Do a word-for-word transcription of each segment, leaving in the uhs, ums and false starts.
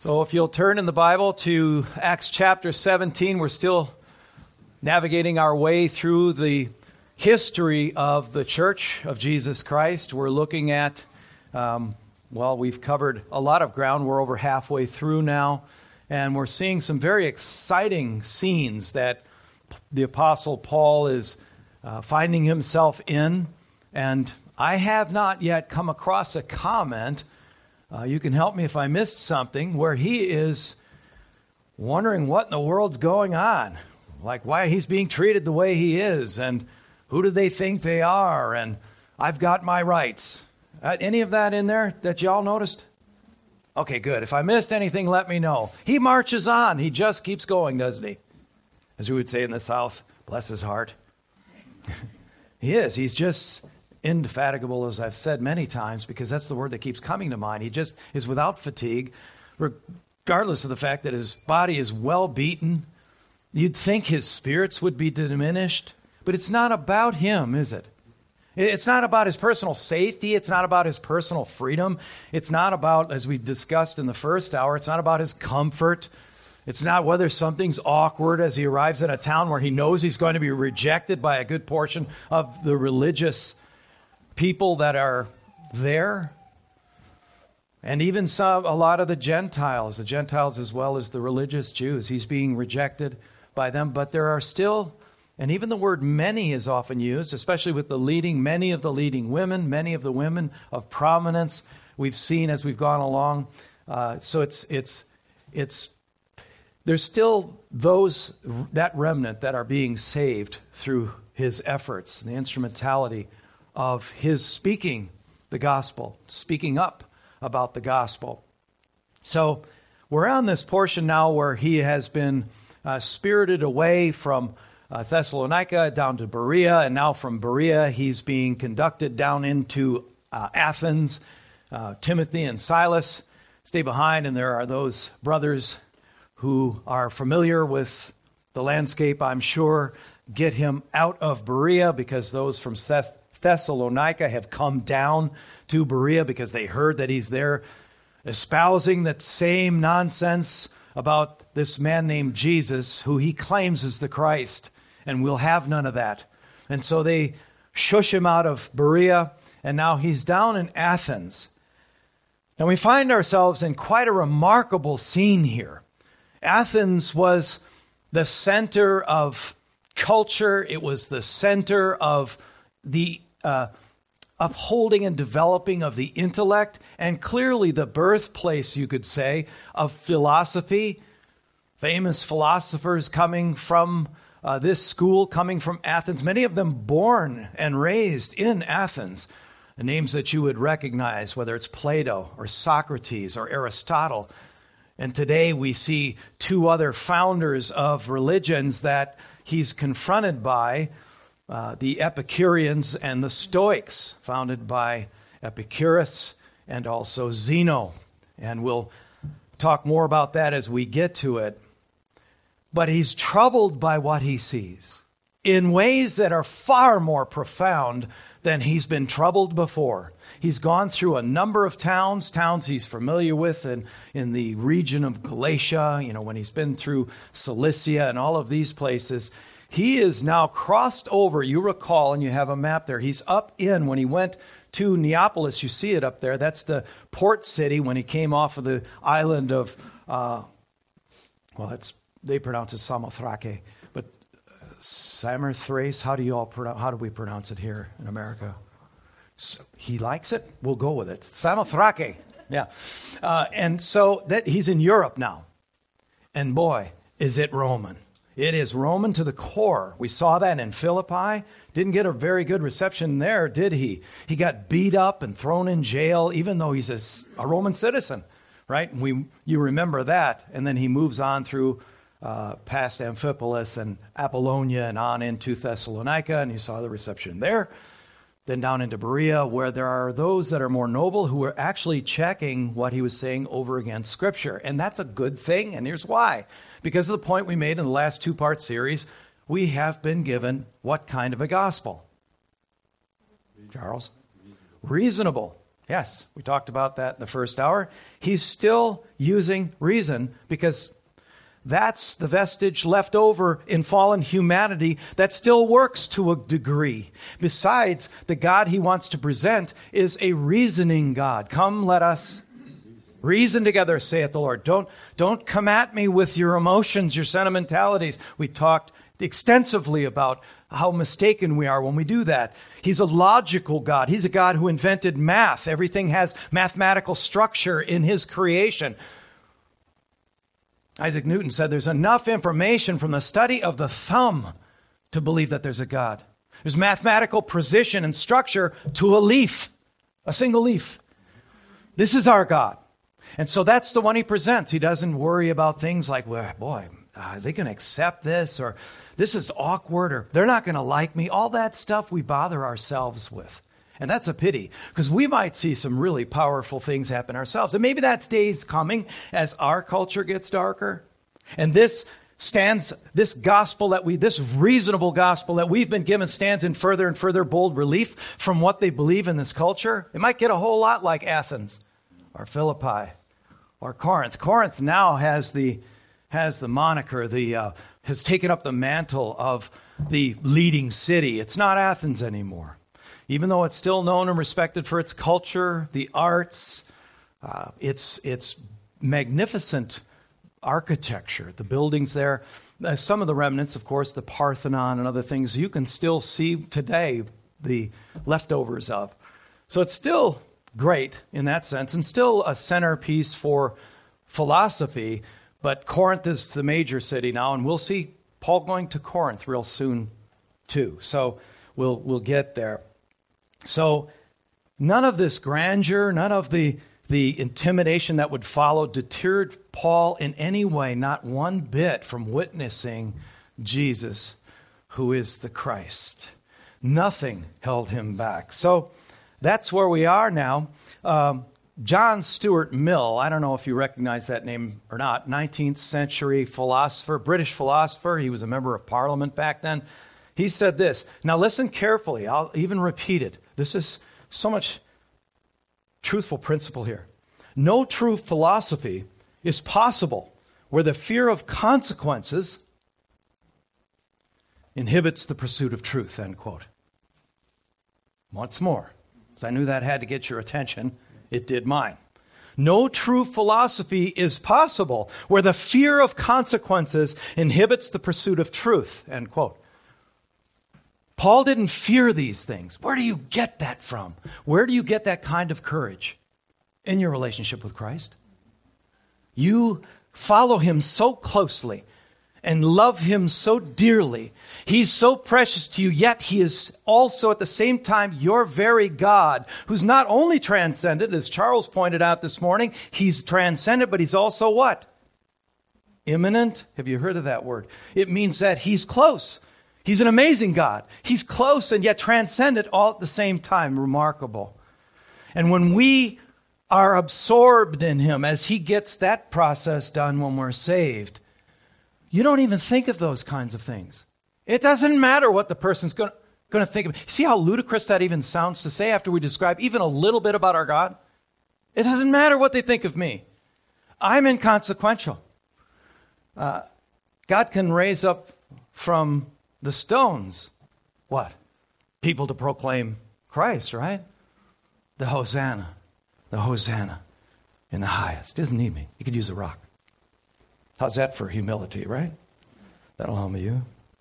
So if you'll turn in the Bible to Acts chapter seventeen, we're still navigating our way through the history of the Church of Jesus Christ. We're looking at, um, well, we've covered a lot of ground. We're over halfway through now, and we're seeing some very exciting scenes that the Apostle Paul is uh, finding himself in. And I have not yet come across a comment, uh, you can help me if I missed something, where he is wondering what in the world's going on. Like why he's being treated the way he is, and who do they think they are, and I've got my rights. Uh, any of that in there that y'all noticed? Okay, good. If I missed anything, let me know. He marches on. He just keeps going, doesn't he? As we would say in the South, bless his heart. He is. He's just indefatigable, as I've said many times, because that's the word that keeps coming to mind. He just is without fatigue, regardless of the fact that his body is well beaten. You'd think his spirits would be diminished, but it's not about him, is it? It's not about his personal safety. It's not about his personal freedom. It's not about, as we discussed in the first hour, it's not about his comfort. It's not whether something's awkward as he arrives in a town where he knows he's going to be rejected by a good portion of the religious people that are there. And even some, a lot of the Gentiles, the Gentiles as well as the religious Jews, he's being rejected by them. But there are still, and even the word many is often used, especially with the leading, many of the leading women, many of the women of prominence we've seen as we've gone along. Uh, so it's, it's, it's, there's still those, that remnant that are being saved through his efforts, the instrumentality of his speaking the gospel, speaking up about the gospel. So we're on this portion now where he has been uh, spirited away from uh, Thessalonica down to Berea, and now from Berea he's being conducted down into uh, Athens. Uh, Timothy and Silas stay behind, and there are those brothers who are familiar with the landscape, I'm sure, get him out of Berea, because those from Thess- Thessalonica have come down to Berea because they heard that he's there espousing that same nonsense about this man named Jesus, who he claims is the Christ, and we'll have none of that. And so they shush him out of Berea, and now he's down in Athens. And we find ourselves in quite a remarkable scene here. Athens was the center of culture. It was the center of the uh, upholding and developing of the intellect, and clearly the birthplace, you could say, of philosophy. Famous philosophers coming from uh, this school, coming from Athens, many of them born and raised in Athens. The names that you would recognize, whether it's Plato or Socrates or Aristotle. And today we see two other founders of religions that he's confronted by, uh, the Epicureans and the Stoics, founded by Epicurus and also Zeno. And we'll talk more about that as we get to it. But he's troubled by what he sees in ways that are far more profound than he's been troubled before. He's gone through a number of towns, towns he's familiar with in, in the region of Galatia, you know, when he's been through Cilicia and all of these places. He is now crossed over, you recall, and you have a map there. He's up in, when he went to Neapolis, you see it up there. That's the port city when he came off of the island of, uh, well, it's, they pronounce it Samothrake, but Samothrace, how do you all pronounce, how do we pronounce it here in America? So he likes it. We'll go with it. Samothrake. Yeah. Uh, and so that he's in Europe now. And boy, is it Roman. It is Roman to the core. We saw that in Philippi. Didn't get a very good reception there, did he? He got beat up and thrown in jail, even though he's a, a Roman citizen, right? We, you remember that. And then he moves on through uh, past Amphipolis and Apollonia and on into Thessalonica, and you saw the reception there. Then down into Berea, where there are those that are more noble who are actually checking what he was saying over against Scripture. And that's a good thing, and here's why. Because of the point we made in the last two-part series, we have been given what kind of a gospel? Charles? Reasonable. Yes, we talked about that in the first hour. He's still using reason because that's the vestige left over in fallen humanity that still works to a degree. Besides, the God he wants to present is a reasoning God. Come, let us reason together, saith the Lord. Don't, don't come at me with your emotions, your sentimentalities. We talked extensively about how mistaken we are when we do that. He's a logical God. He's a God who invented math. Everything has mathematical structure in his creation. Isaac Newton said there's enough information from the study of the thumb to believe that there's a God. There's mathematical precision and structure to a leaf, a single leaf. This is our God. And so that's the one he presents. He doesn't worry about things like, well, boy, are they going to accept this? Or this is awkward, or they're not going to like me. All that stuff we bother ourselves with. And that's a pity, because we might see some really powerful things happen ourselves. And maybe that day's coming as our culture gets darker. And this stands, this gospel that we, this reasonable gospel that we've been given stands in further and further bold relief from what they believe in this culture. It might get a whole lot like Athens or Philippi or Corinth. Corinth now has the, has the moniker, the, uh, has taken up the mantle of the leading city. It's not Athens anymore. Even though it's still known and respected for its culture, the arts, uh, its its magnificent architecture, the buildings there, uh, some of the remnants, of course, the Parthenon and other things, you can still see today the leftovers of. So it's still great in that sense, and still a centerpiece for philosophy, but Corinth is the major city now, and we'll see Paul going to Corinth real soon too. So we'll we'll get there. So none of this grandeur, none of the, the intimidation that would follow deterred Paul in any way, not one bit, from witnessing Jesus, who is the Christ. Nothing held him back. So that's where we are now. Um, John Stuart Mill, I don't know if you recognize that name or not, nineteenth century philosopher, British philosopher. He was a member of Parliament back then. He said this. Now listen carefully. I'll even repeat it. This is so much truthful principle here. No true philosophy is possible where the fear of consequences inhibits the pursuit of truth, end quote. Once more, because I knew that had to get your attention, it did mine. No true philosophy is possible where the fear of consequences inhibits the pursuit of truth, end quote. Paul didn't fear these things. Where do you get that from? Where do you get that kind of courage? In your relationship with Christ. You follow him so closely and love him so dearly. He's so precious to you, yet he is also at the same time your very God, who's not only transcendent, as Charles pointed out this morning, he's transcendent, but he's also what? Immanent. Have you heard of that word? It means that he's close. He's an amazing God. He's close and yet transcendent all at the same time. Remarkable. And when we are absorbed in him, as he gets that process done when we're saved, you don't even think of those kinds of things. It doesn't matter what the person's going to think of. See how ludicrous that even sounds to say after we describe even a little bit about our God? It doesn't matter what they think of me. I'm inconsequential. Uh, God can raise up from the stones, what? People to proclaim Christ, right? The Hosanna, the Hosanna in the highest. Doesn't need me. He could use a rock. How's that for humility, right? That'll help you.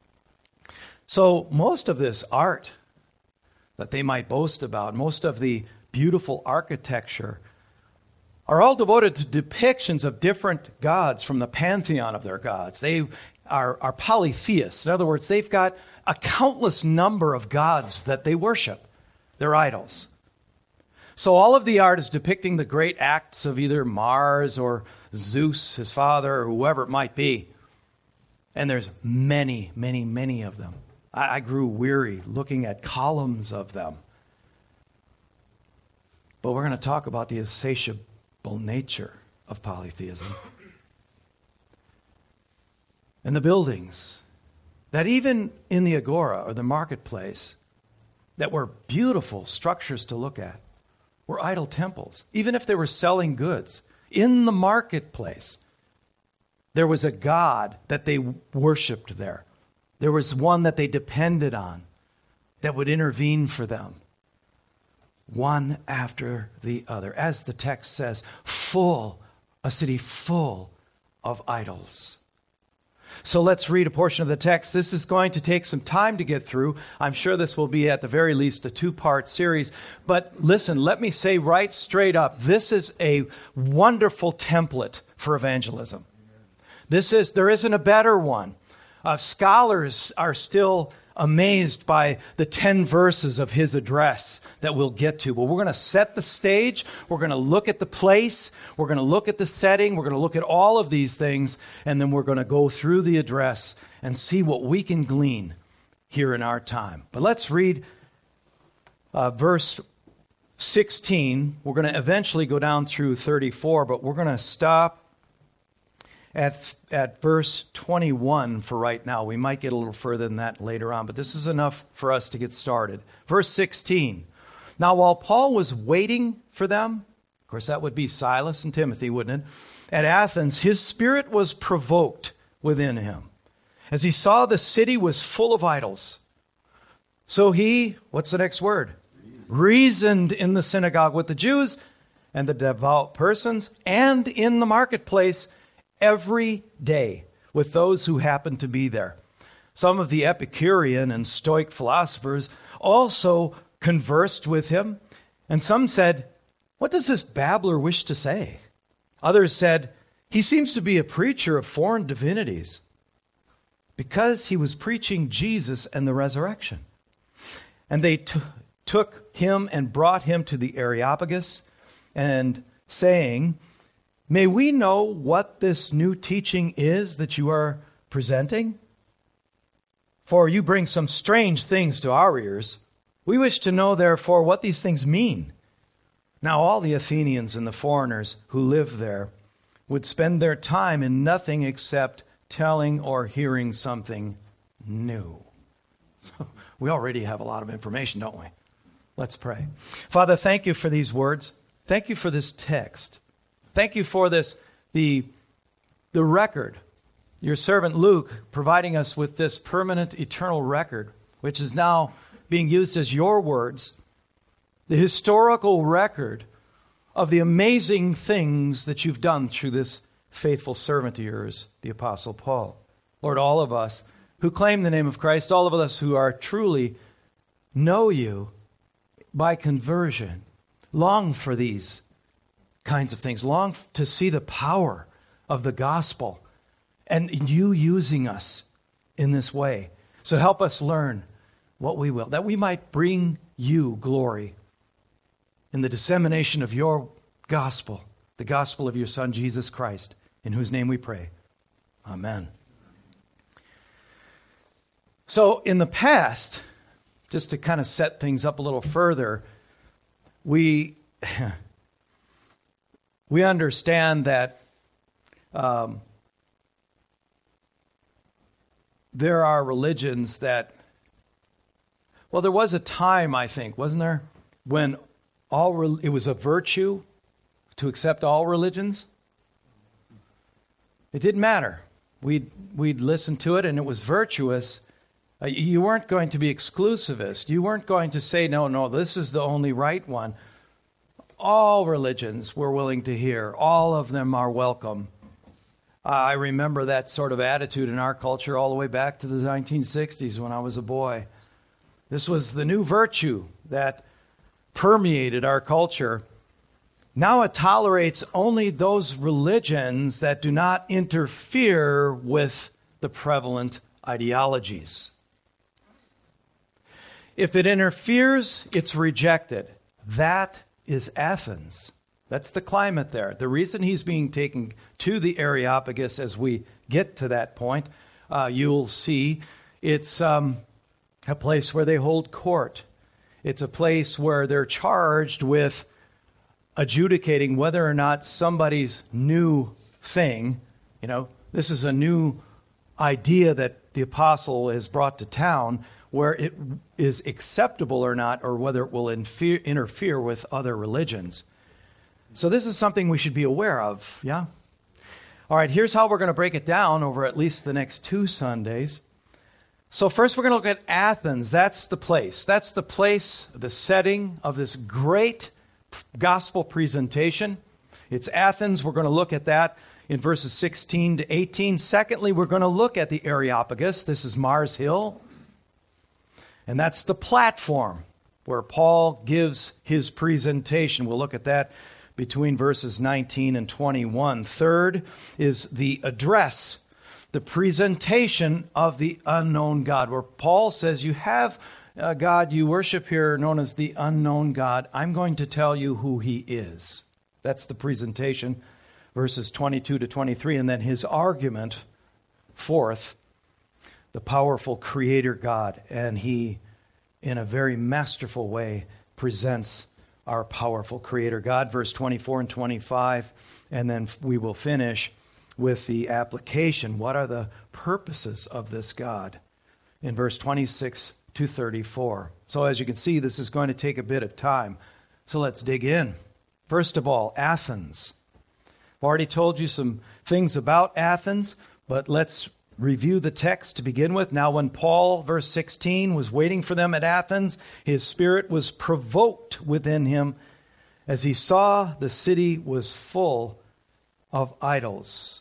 So most of this art that they might boast about, most of the beautiful architecture, are all devoted to depictions of different gods from the pantheon of their gods. They are, are polytheists. In other words, they've got a countless number of gods that they worship. They're idols. So all of the art is depicting the great acts of either Mars or Zeus, his father, or whoever it might be. And there's many, many, many of them. I, I grew weary looking at columns of them. But we're going to talk about the insatiable nature of polytheism. And the buildings that even in the agora or the marketplace that were beautiful structures to look at, were idol temples. Even if they were selling goods in the marketplace, there was a god that they worshiped there. There was one that they depended on that would intervene for them. One after the other. As the text says, full, a city full of idols. So let's read a portion of the text. This is going to take some time to get through. I'm sure this will be at the very least a two-part series. But listen, let me say right straight up, this is a wonderful template for evangelism. This is, there isn't a better one. Uh, scholars are still amazed by the ten verses of his address that we'll get to. But we're going to set the stage. We're going to look at the place. We're going to look at the setting. We're going to look at all of these things. And then we're going to go through the address and see what we can glean here in our time. But let's read uh, verse sixteen. We're going to eventually go down through thirty-four, but we're going to stop At, at verse twenty-one for right now. We might get a little further than that later on, but this is enough for us to get started. Verse sixteen. Now, while Paul was waiting for them, of course, that would be Silas and Timothy, wouldn't it? At Athens, his spirit was provoked within him as he saw the city was full of idols. So he, what's the next word? Reasoned in the synagogue with the Jews and the devout persons and in the marketplace every day with those who happened to be there. Some of the Epicurean and Stoic philosophers also conversed with him, and some said, "What does this babbler wish to say?" Others said, "He seems to be a preacher of foreign divinities," because he was preaching Jesus and the resurrection. And they t- took him and brought him to the Areopagus, and saying, "May we know what this new teaching is that you are presenting? For you bring some strange things to our ears. We wish to know, therefore, what these things mean." Now all the Athenians and the foreigners who lived there would spend their time in nothing except telling or hearing something new. We already have a lot of information, don't we? Let's pray. Father, thank you for these words. Thank you for this text. Thank you for this, the, the record, your servant Luke providing us with this permanent eternal record, which is now being used as your words, the historical record of the amazing things that you've done through this faithful servant of yours, the Apostle Paul. Lord, all of us who claim the name of Christ, all of us who are truly know you by conversion, long for these kinds of things, long to see the power of the gospel and you using us in this way. So help us learn what we will, that we might bring you glory in the dissemination of your gospel, the gospel of your Son, Jesus Christ, in whose name we pray. Amen. So in the past, just to kind of set things up a little further, we we understand that um, there are religions that, well, there was a time, I think, wasn't there, when all re- it was a virtue to accept all religions. It didn't matter. We'd, we'd listen to it, and it was virtuous. Uh, you weren't going to be exclusivist. You weren't going to say, no, no, this is the only right one. All religions we're willing to hear. All of them are welcome. Uh, I remember that sort of attitude in our culture all the way back to the nineteen sixties when I was a boy. This was the new virtue that permeated our culture. Now it tolerates only those religions that do not interfere with the prevalent ideologies. If it interferes, it's rejected. That is Athens. That's the climate there. The reason he's being taken to the Areopagus, as we get to that point, uh, you'll see it's um, a place where they hold court. It's a place where they're charged with adjudicating whether or not somebody's new thing, you know, this is a new idea that the apostle has brought to town, where it is acceptable or not, or whether it will infer- interfere with other religions. So this is something we should be aware of, yeah? All right, here's how we're going to break it down over at least the next two Sundays. So first we're going to look at Athens. That's the place. That's the place, the setting of this great gospel presentation. It's Athens. We're going to look at that in verses sixteen to eighteen. Secondly, we're going to look at the Areopagus. This is Mars Hill. And that's the platform where Paul gives his presentation. We'll look at that between verses nineteen and twenty-one. Third is the address, the presentation of the unknown God, where Paul says, you have a God you worship here known as the unknown God. I'm going to tell you who he is. That's the presentation, verses twenty-two to twenty-three. And then his argument, fourth, the powerful creator God. And he, in a very masterful way, presents our powerful creator God, verse twenty-four and twenty-five. And then we will finish with the application. What are the purposes of this God? In verse twenty-six to thirty-four. So as you can see, this is going to take a bit of time. So let's dig in. First of all, Athens. I've already told you some things about Athens, but let's review the text to begin with. Now when Paul, verse sixteen, was waiting for them at Athens, his spirit was provoked within him as he saw the city was full of idols.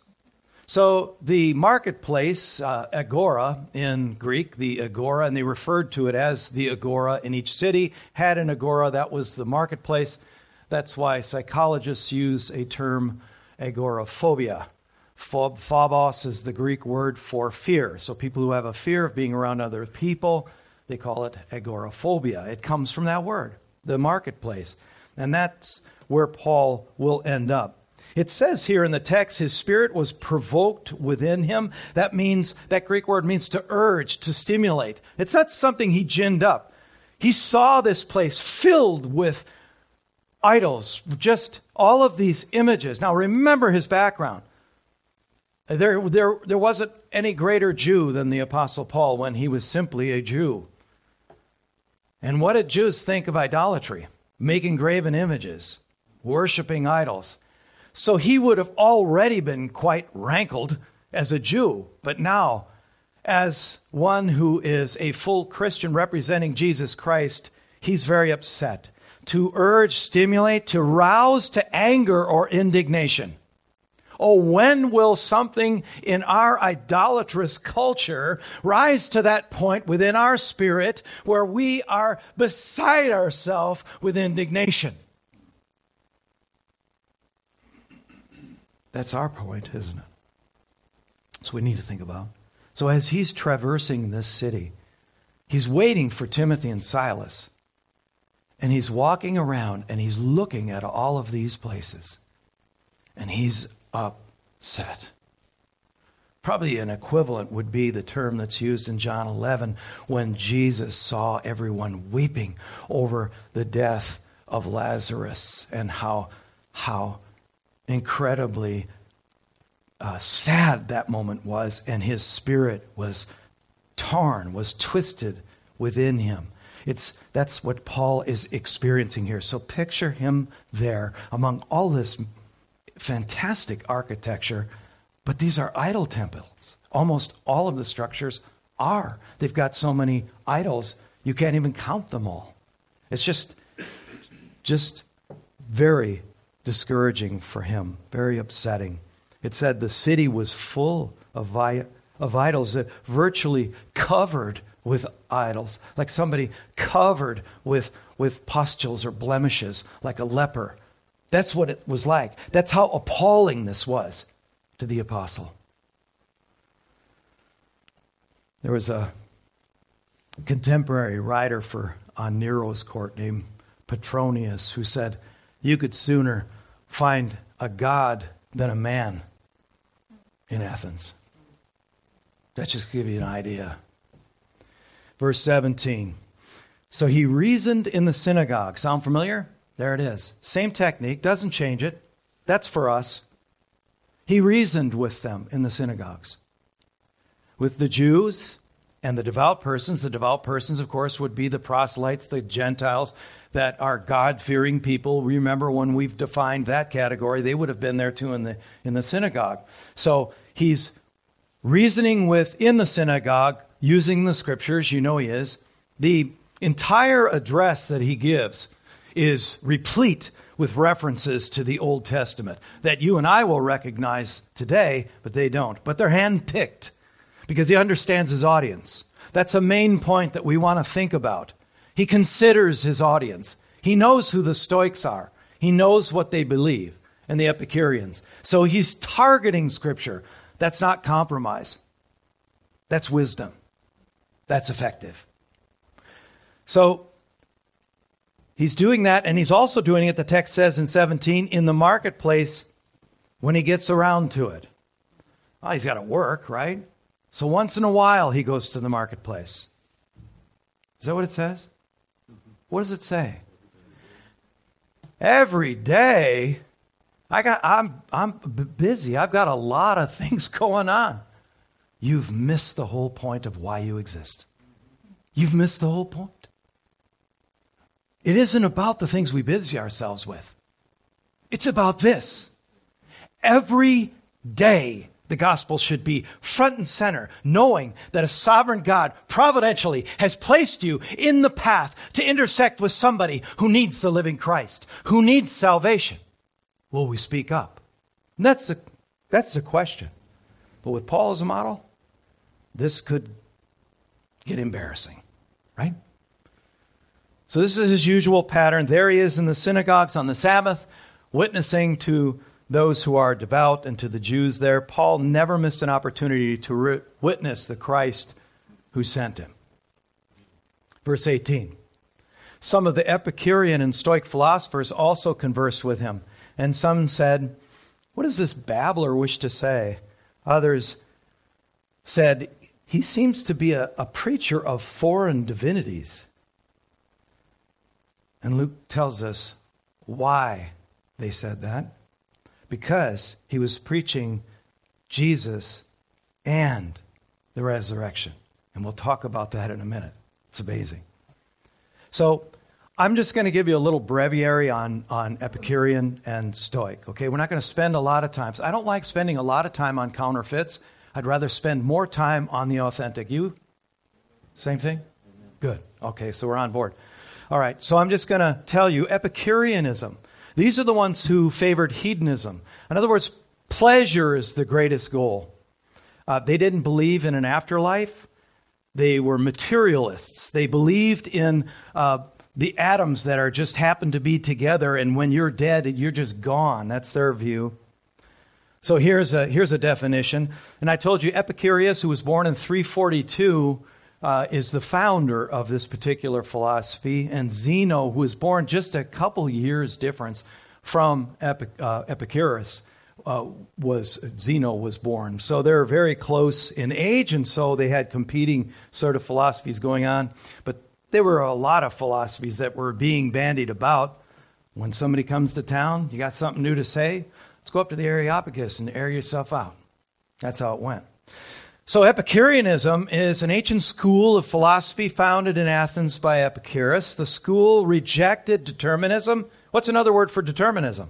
So the marketplace, uh, agora in Greek, the agora, and they referred to it as the agora in each city, had an agora. That was the marketplace. That's why psychologists use a term agoraphobia. Phob- phobos is the Greek word for fear. So people who have a fear of being around other people, they call it agoraphobia. It comes from that word, the marketplace. And that's where Paul will end up. It says here in the text, his spirit was provoked within him. That means, that Greek word means to urge, to stimulate. It's not something he ginned up. He saw this place filled with idols, just all of these images. Now remember his background. There, there, there wasn't any greater Jew than the Apostle Paul when he was simply a Jew. And what did Jews think of idolatry? Making graven images, worshiping idols. So he would have already been quite rankled as a Jew. But now, as one who is a full Christian representing Jesus Christ, he's very upset. To urge, stimulate, to rouse to anger or indignation. Oh, when will something in our idolatrous culture rise to that point within our spirit where we are beside ourselves with indignation? That's our point, isn't it? That's what we need to think about. So as he's traversing this city, he's waiting for Timothy and Silas. And he's walking around and he's looking at all of these places. And he's upset. Probably an equivalent would be the term that's used in John eleven when Jesus saw everyone weeping over the death of Lazarus and how, how incredibly uh, sad that moment was, and his spirit was torn, was twisted within him. It's that's what Paul is experiencing here. So picture him there among all this fantastic architecture, but these are idol temples. Almost all of the structures are. They've got so many idols, you can't even count them all. It's just, just very discouraging for him, very upsetting. It said the city was full of, vi- of idols, that virtually covered with idols, like somebody covered with, with pustules or blemishes, like a leper. That's what it was like. That's how appalling this was to the apostle. There was a contemporary writer for on Nero's court named Petronius who said, you could sooner find a god than a man in Athens. That just gives you an idea. Verse seventeen. So he reasoned in the synagogue. Sound familiar? There it is. Same technique, doesn't change it. That's for us. He reasoned with them in the synagogues, with the Jews and the devout persons. The devout persons, of course, would be the proselytes, the Gentiles that are God-fearing people. Remember when we've defined that category, they would have been there too in the in the synagogue. So he's reasoning within the synagogue, using the scriptures. You know he is. The entire address that he gives is replete with references to the Old Testament that you and I will recognize today, but they don't. But they're handpicked because he understands his audience. That's a main point that we want to think about. He considers his audience. He knows who the Stoics are. He knows what they believe, and the Epicureans. So he's targeting Scripture. That's not compromise. That's wisdom. That's effective. So he's doing that, and he's also doing it, the text says in seventeen, in the marketplace when he gets around to it. Oh, he's got to work, right? So once in a while he goes to the marketplace. Is that what it says? What does it say? Every day. I got I'm I'm busy. I've got a lot of things going on. You've missed the whole point of why you exist. You've missed the whole point. It isn't about the things we busy ourselves with. It's about this. Every day the gospel should be front and center, knowing that a sovereign God providentially has placed you in the path to intersect with somebody who needs the living Christ, who needs salvation. Will we speak up? And that's the, that's the question. But with Paul as a model, this could get embarrassing, right? So this is his usual pattern. There he is in the synagogues on the Sabbath, witnessing to those who are devout and to the Jews there. Paul never missed an opportunity to re- witness the Christ who sent him. Verse eighteen. Some of the Epicurean and Stoic philosophers also conversed with him, and some said, "What does this babbler wish to say?" Others said, "He seems to be a, a preacher of foreign divinities." And Luke tells us why they said that. Because he was preaching Jesus and the resurrection. And we'll talk about that in a minute. It's amazing. So I'm just going to give you a little breviary on, on Epicurean and Stoic. Okay, we're not going to spend a lot of time. I don't like spending a lot of time on counterfeits. I'd rather spend more time on the authentic. You? Same thing? Good. Okay, so we're on board. All right, so I'm just going to tell you Epicureanism. These are the ones who favored hedonism. In other words, pleasure is the greatest goal. Uh, they didn't believe in an afterlife. They were materialists. They believed in uh, the atoms that are just happen to be together, and when you're dead, you're just gone. That's their view. So here's a here's a definition. And I told you Epicurus, who was born in three forty-two, Uh, is the founder of this particular philosophy, and Zeno, who was born just a couple years difference from Epic, uh, Epicurus, uh, was Zeno was born. So they're very close in age, and so they had competing sort of philosophies going on. But there were a lot of philosophies that were being bandied about. When somebody comes to town, you got something new to say, let's go up to the Areopagus and air yourself out. That's how it went. So Epicureanism is an ancient school of philosophy founded in Athens by Epicurus. The school rejected determinism. What's another word for determinism?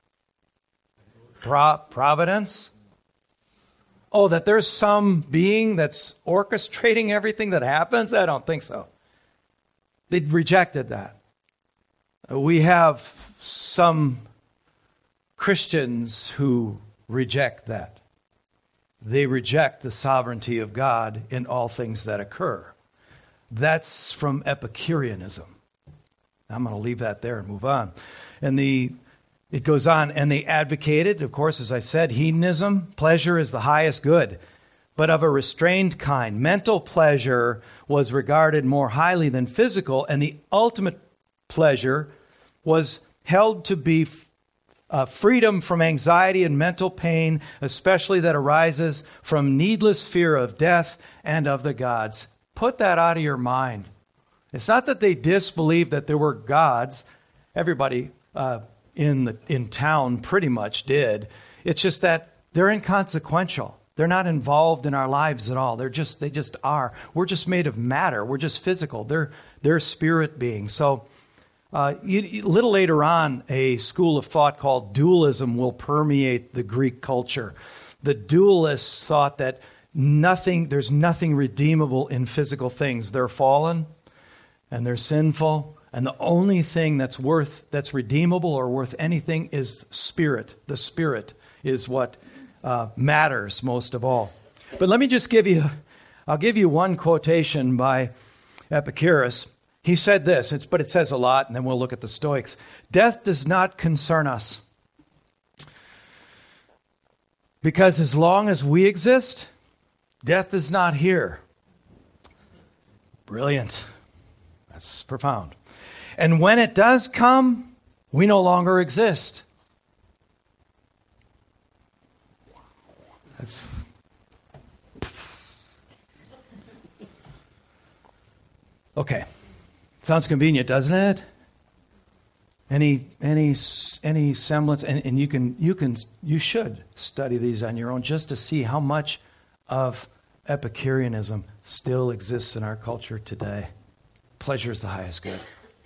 Pro- providence? Oh, that there's some being that's orchestrating everything that happens? I don't think so. They rejected that. We have some Christians who reject that. They reject the sovereignty of God in all things that occur. That's from Epicureanism. I'm going to leave that there and move on. And the it goes on, and they advocated, of course, as I said, hedonism. Pleasure is the highest good, but of a restrained kind. Mental pleasure was regarded more highly than physical, and the ultimate pleasure was held to be Uh, freedom from anxiety and mental pain, especially that arises from needless fear of death and of the gods. Put that out of your mind. It's not that they disbelieved that there were gods. Everybody uh, in the in town pretty much did. It's just that they're inconsequential. They're not involved in our lives at all. They're just, they just are. We're just made of matter. We're just physical. They're, they're spirit beings. So uh, you, a little later on, a school of thought called dualism will permeate the Greek culture. The dualists thought that nothing, there's nothing redeemable in physical things. They're fallen and they're sinful. And the only thing that's worth, that's redeemable or worth anything is spirit. The spirit is what uh, matters most of all. But let me just give you, I'll give you one quotation by Epicurus. He said this, it's, but it says a lot, and then we'll look at the Stoics. Death does not concern us, because as long as we exist, death is not here. Brilliant. That's profound. And when it does come, we no longer exist. That's okay. Sounds convenient, doesn't it? Any any any semblance, and, and you can you can you should study these on your own just to see how much of Epicureanism still exists in our culture today. Pleasure is the highest good.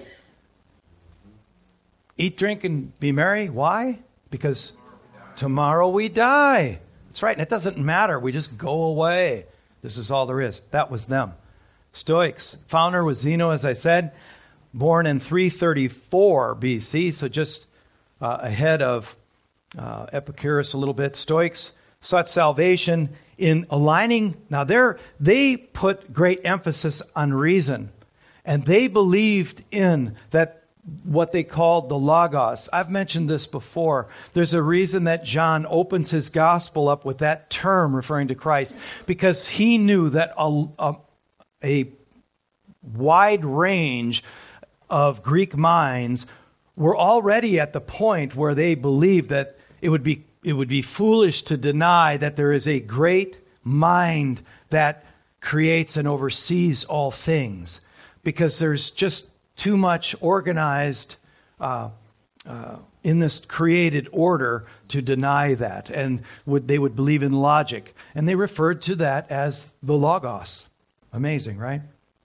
Eat, drink, and be merry. Why? Because tomorrow we die. That's right. And it doesn't matter. We just go away. This is all there is. That was them. Stoics. Founder was Zeno, as I said, born in three thirty-four B C, so just uh, ahead of uh, Epicurus a little bit. Stoics sought salvation in aligning. Now, they're, they put great emphasis on reason, and they believed in that what they called the Logos. I've mentioned this before. There's a reason that John opens his gospel up with that term referring to Christ, because he knew that a, a, a wide range of Greek minds were already at the point where they believed that it would be it would be foolish to deny that there is a great mind that creates and oversees all things, because there's just too much organized uh, uh, in this created order to deny that. And would, they would believe in logic. And they referred to that as the Logos. Amazing, right?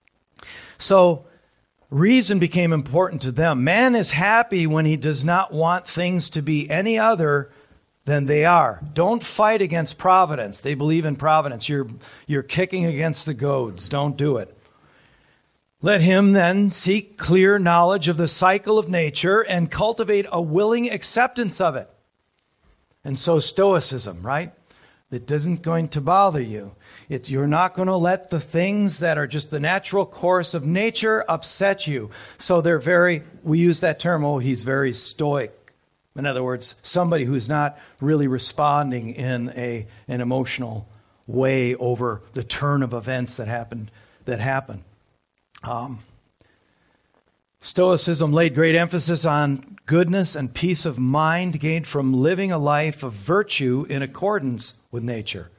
So reason became important to them. Man is happy when he does not want things to be any other than they are. Don't fight against providence. They believe in providence. You're, you're kicking against the goads. Don't do it. Let him then seek clear knowledge of the cycle of nature and cultivate a willing acceptance of it. And so Stoicism, right? It isn't going to bother you. It, you're not going to let the things that are just the natural course of nature upset you. So they're very, we use that term, oh, he's very stoic. In other words, somebody who's not really responding in a an emotional way over the turn of events that happened that happen. Um, Stoicism laid great emphasis on goodness and peace of mind gained from living a life of virtue in accordance with nature.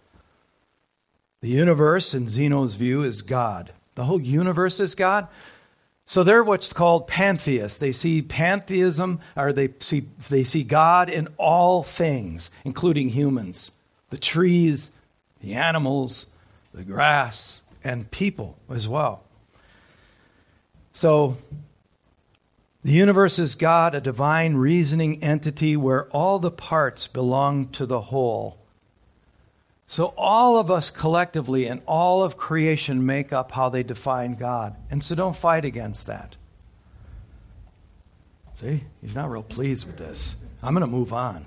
The universe, in Zeno's view, is God. The whole universe is God. So they're what's called pantheists. They see pantheism, or they see they see God in all things, including humans, the trees, the animals, the grass, and people as well. So the universe is God, a divine reasoning entity where all the parts belong to the whole. So all of us collectively and all of creation make up how they define God. And so don't fight against that. See, he's not real pleased with this. I'm going to move on.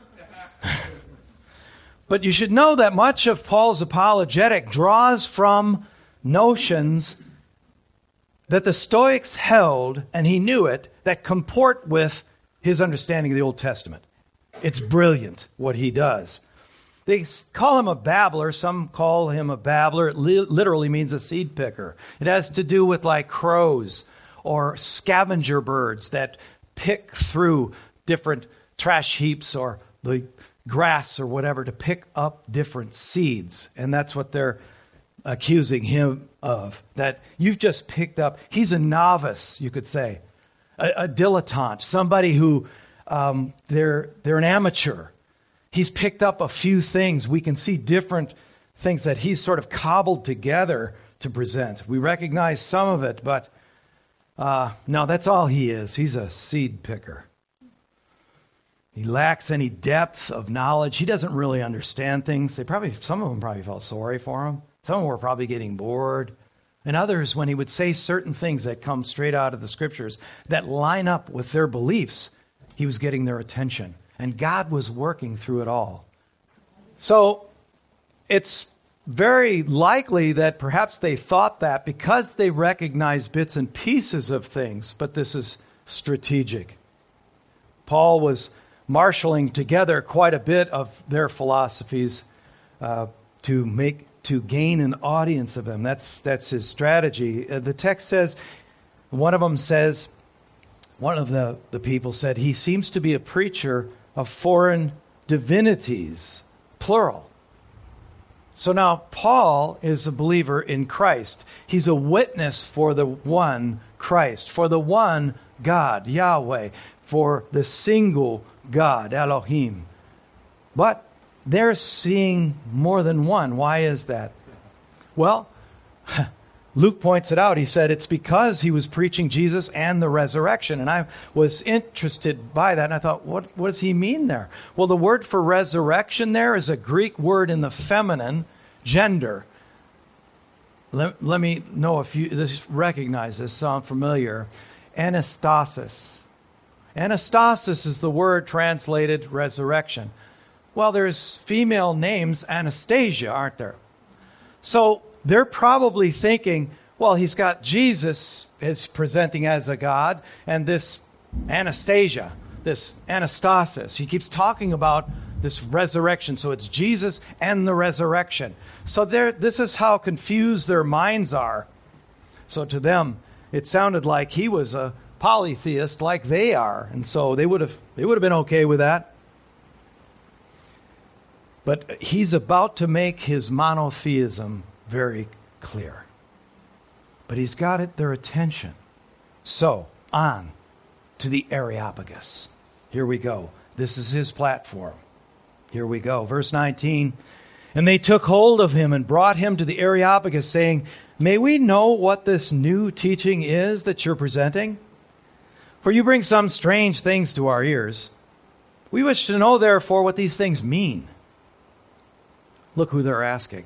But you should know that much of Paul's apologetic draws from notions that the Stoics held, and he knew it, that comport with his understanding of the Old Testament. It's brilliant what he does. They call him a babbler. Some call him a babbler. It li- literally means a seed picker. It has to do with like crows or scavenger birds that pick through different trash heaps or the grass or whatever to pick up different seeds. And that's what they're accusing him of, that you've just picked up. He's a novice, you could say, a, a dilettante, somebody who um, they're they're an amateur. he's picked up a few things. We can see different things that he's sort of cobbled together to present. We recognize some of it, but uh, no, that's all he is. He's a seed picker. He lacks any depth of knowledge. He doesn't really understand things. They probably, some of them probably felt sorry for him. Some of them were probably getting bored. And others, when he would say certain things that come straight out of the scriptures that line up with their beliefs, he was getting their attention. And God was working through it all. So it's very likely that perhaps they thought that because they recognized bits and pieces of things, but this is strategic. Paul was marshaling together quite a bit of their philosophies uh, to make to gain an audience of them. That's that's his strategy. Uh, the text says, one of them says, one of the, the people said, he seems to be a preacher of foreign divinities, plural. So now Paul is a believer in Christ. He's a witness for the one Christ, for the one God, Yahweh, for the single God, Elohim. But they're seeing more than one. Why is that? Well, Luke points it out. He said it's because he was preaching Jesus and the resurrection. And I was interested by that. And I thought, what, what does he mean there? Well, the word for resurrection there is a Greek word in the feminine gender. Let, let me know if you this, recognize this, sound familiar. Anastasis. Anastasis is the word translated resurrection. Well, there's female names, Anastasia, aren't there? So they're probably thinking, well, he's got Jesus is presenting as a God, and this Anastasia, this Anastasis. He keeps talking about this resurrection. So it's Jesus and the resurrection. So this is how confused their minds are. So to them, it sounded like he was a polytheist like they are. And so they would have they would have been okay with that. But he's about to make his monotheism very clear. But he's got it, their attention. So, on to the Areopagus. Here we go. This is his platform. Here we go. Verse nineteen. And they took hold of him and brought him to the Areopagus, saying, may we know what this new teaching is that you're presenting? For you bring some strange things to our ears. We wish to know, therefore, what these things mean. Look who they're asking.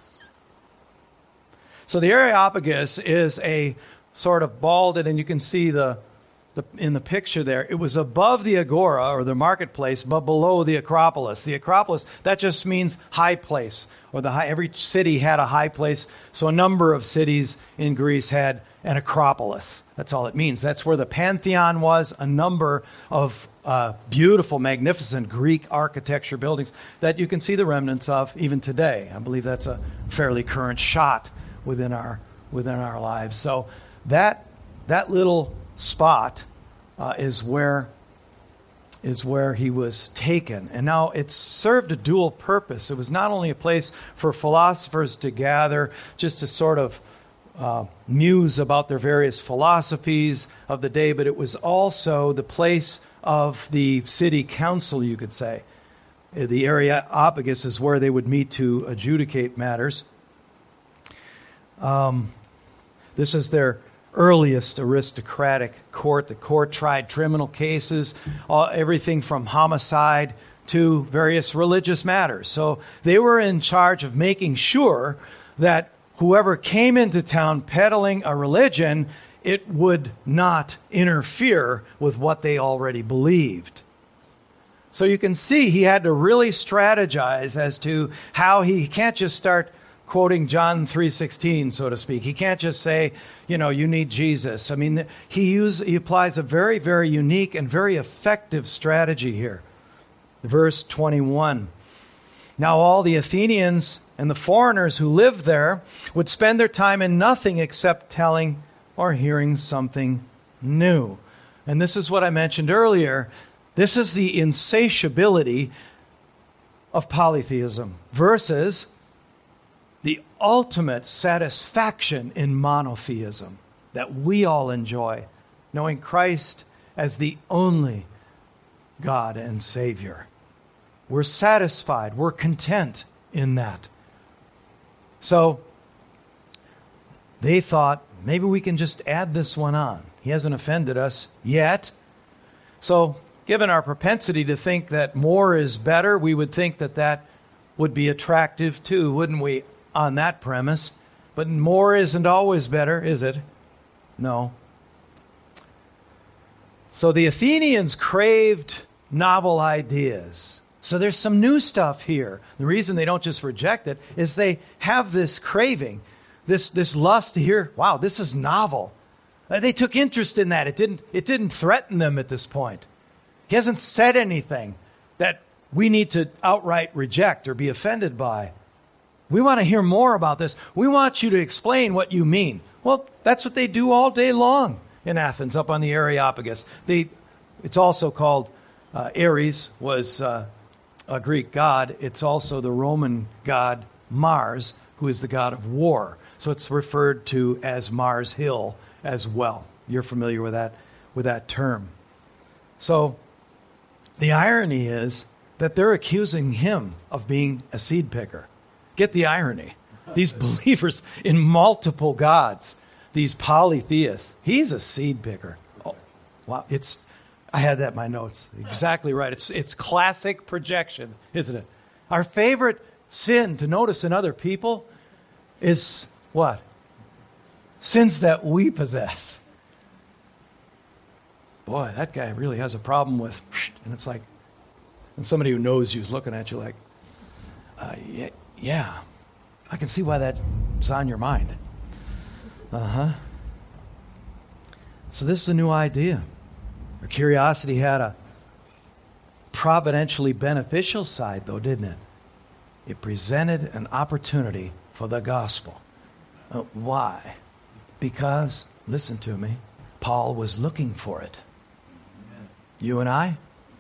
So the Areopagus is a sort of balded, and you can see the, the in the picture there, it was above the agora or the marketplace, but below the Acropolis. The Acropolis, that just means high place, or the high, every city had a high place. So a number of cities in Greece had an Acropolis. That's all it means. That's where the Pantheon was, a number of uh, beautiful, magnificent Greek architecture buildings that you can see the remnants of even today. I believe that's a fairly current shot within our within our lives. So that that little spot uh, is where is where he was taken. And now it served a dual purpose. It was not only a place for philosophers to gather, just to sort of uh, muse about their various philosophies of the day, but it was also the place of the city council, you could say. The Areopagus is where they would meet to adjudicate matters. Um, this is their earliest aristocratic court. The court tried criminal cases, all, everything from homicide to various religious matters. So they were in charge of making sure that whoever came into town peddling a religion, it would not interfere with what they already believed. So you can see he had to really strategize as to how he, he can't just start quoting John three sixteen, so to speak. He can't just say, you know, you need Jesus. I mean, he use, he applies a very, very unique and very effective strategy here. Verse twenty-one. Now all the Athenians and the foreigners who lived there would spend their time in nothing except telling or hearing something new. And this is what I mentioned earlier. This is the insatiability of polytheism versus the ultimate satisfaction in monotheism that we all enjoy, knowing Christ as the only God and Savior. We're satisfied. We're content in that. So they thought, maybe we can just add this one on. He hasn't offended us yet. So given our propensity to think that more is better, we would think that that would be attractive too, wouldn't we, on that premise? But more isn't always better, is it? No. So the Athenians craved novel ideas. So there's some new stuff here. The reason they don't just reject it is they have this craving, this this lust to hear, wow, this is novel. Uh, They took interest in that. It didn't it didn't threaten them at this point. He hasn't said anything that we need to outright reject or be offended by. We want to hear more about this. We want you to explain what you mean. Well, that's what they do all day long in Athens, up on the Areopagus. They, it's also called, uh, Ares was uh, a Greek god. It's also the Roman god Mars, who is the god of war. So it's referred to as Mars Hill as well. You're familiar with that, with that term. So the irony is that they're accusing him of being a seed picker. Get the irony. These believers in multiple gods, these polytheists, he's a seed picker. Oh, wow, it's I had that in my notes. Exactly right. It's it's classic projection, isn't it? Our favorite sin to notice in other people is what? Sins that we possess. Boy, that guy really has a problem with, and it's like, and somebody who knows you is looking at you like, uh, yeah, yeah, I can see why that's on your mind. Uh-huh. So this is a new idea. Our curiosity had a providentially beneficial side, though, didn't it? It presented an opportunity for the gospel. Uh, why? Because, listen to me, Paul was looking for it. You and I?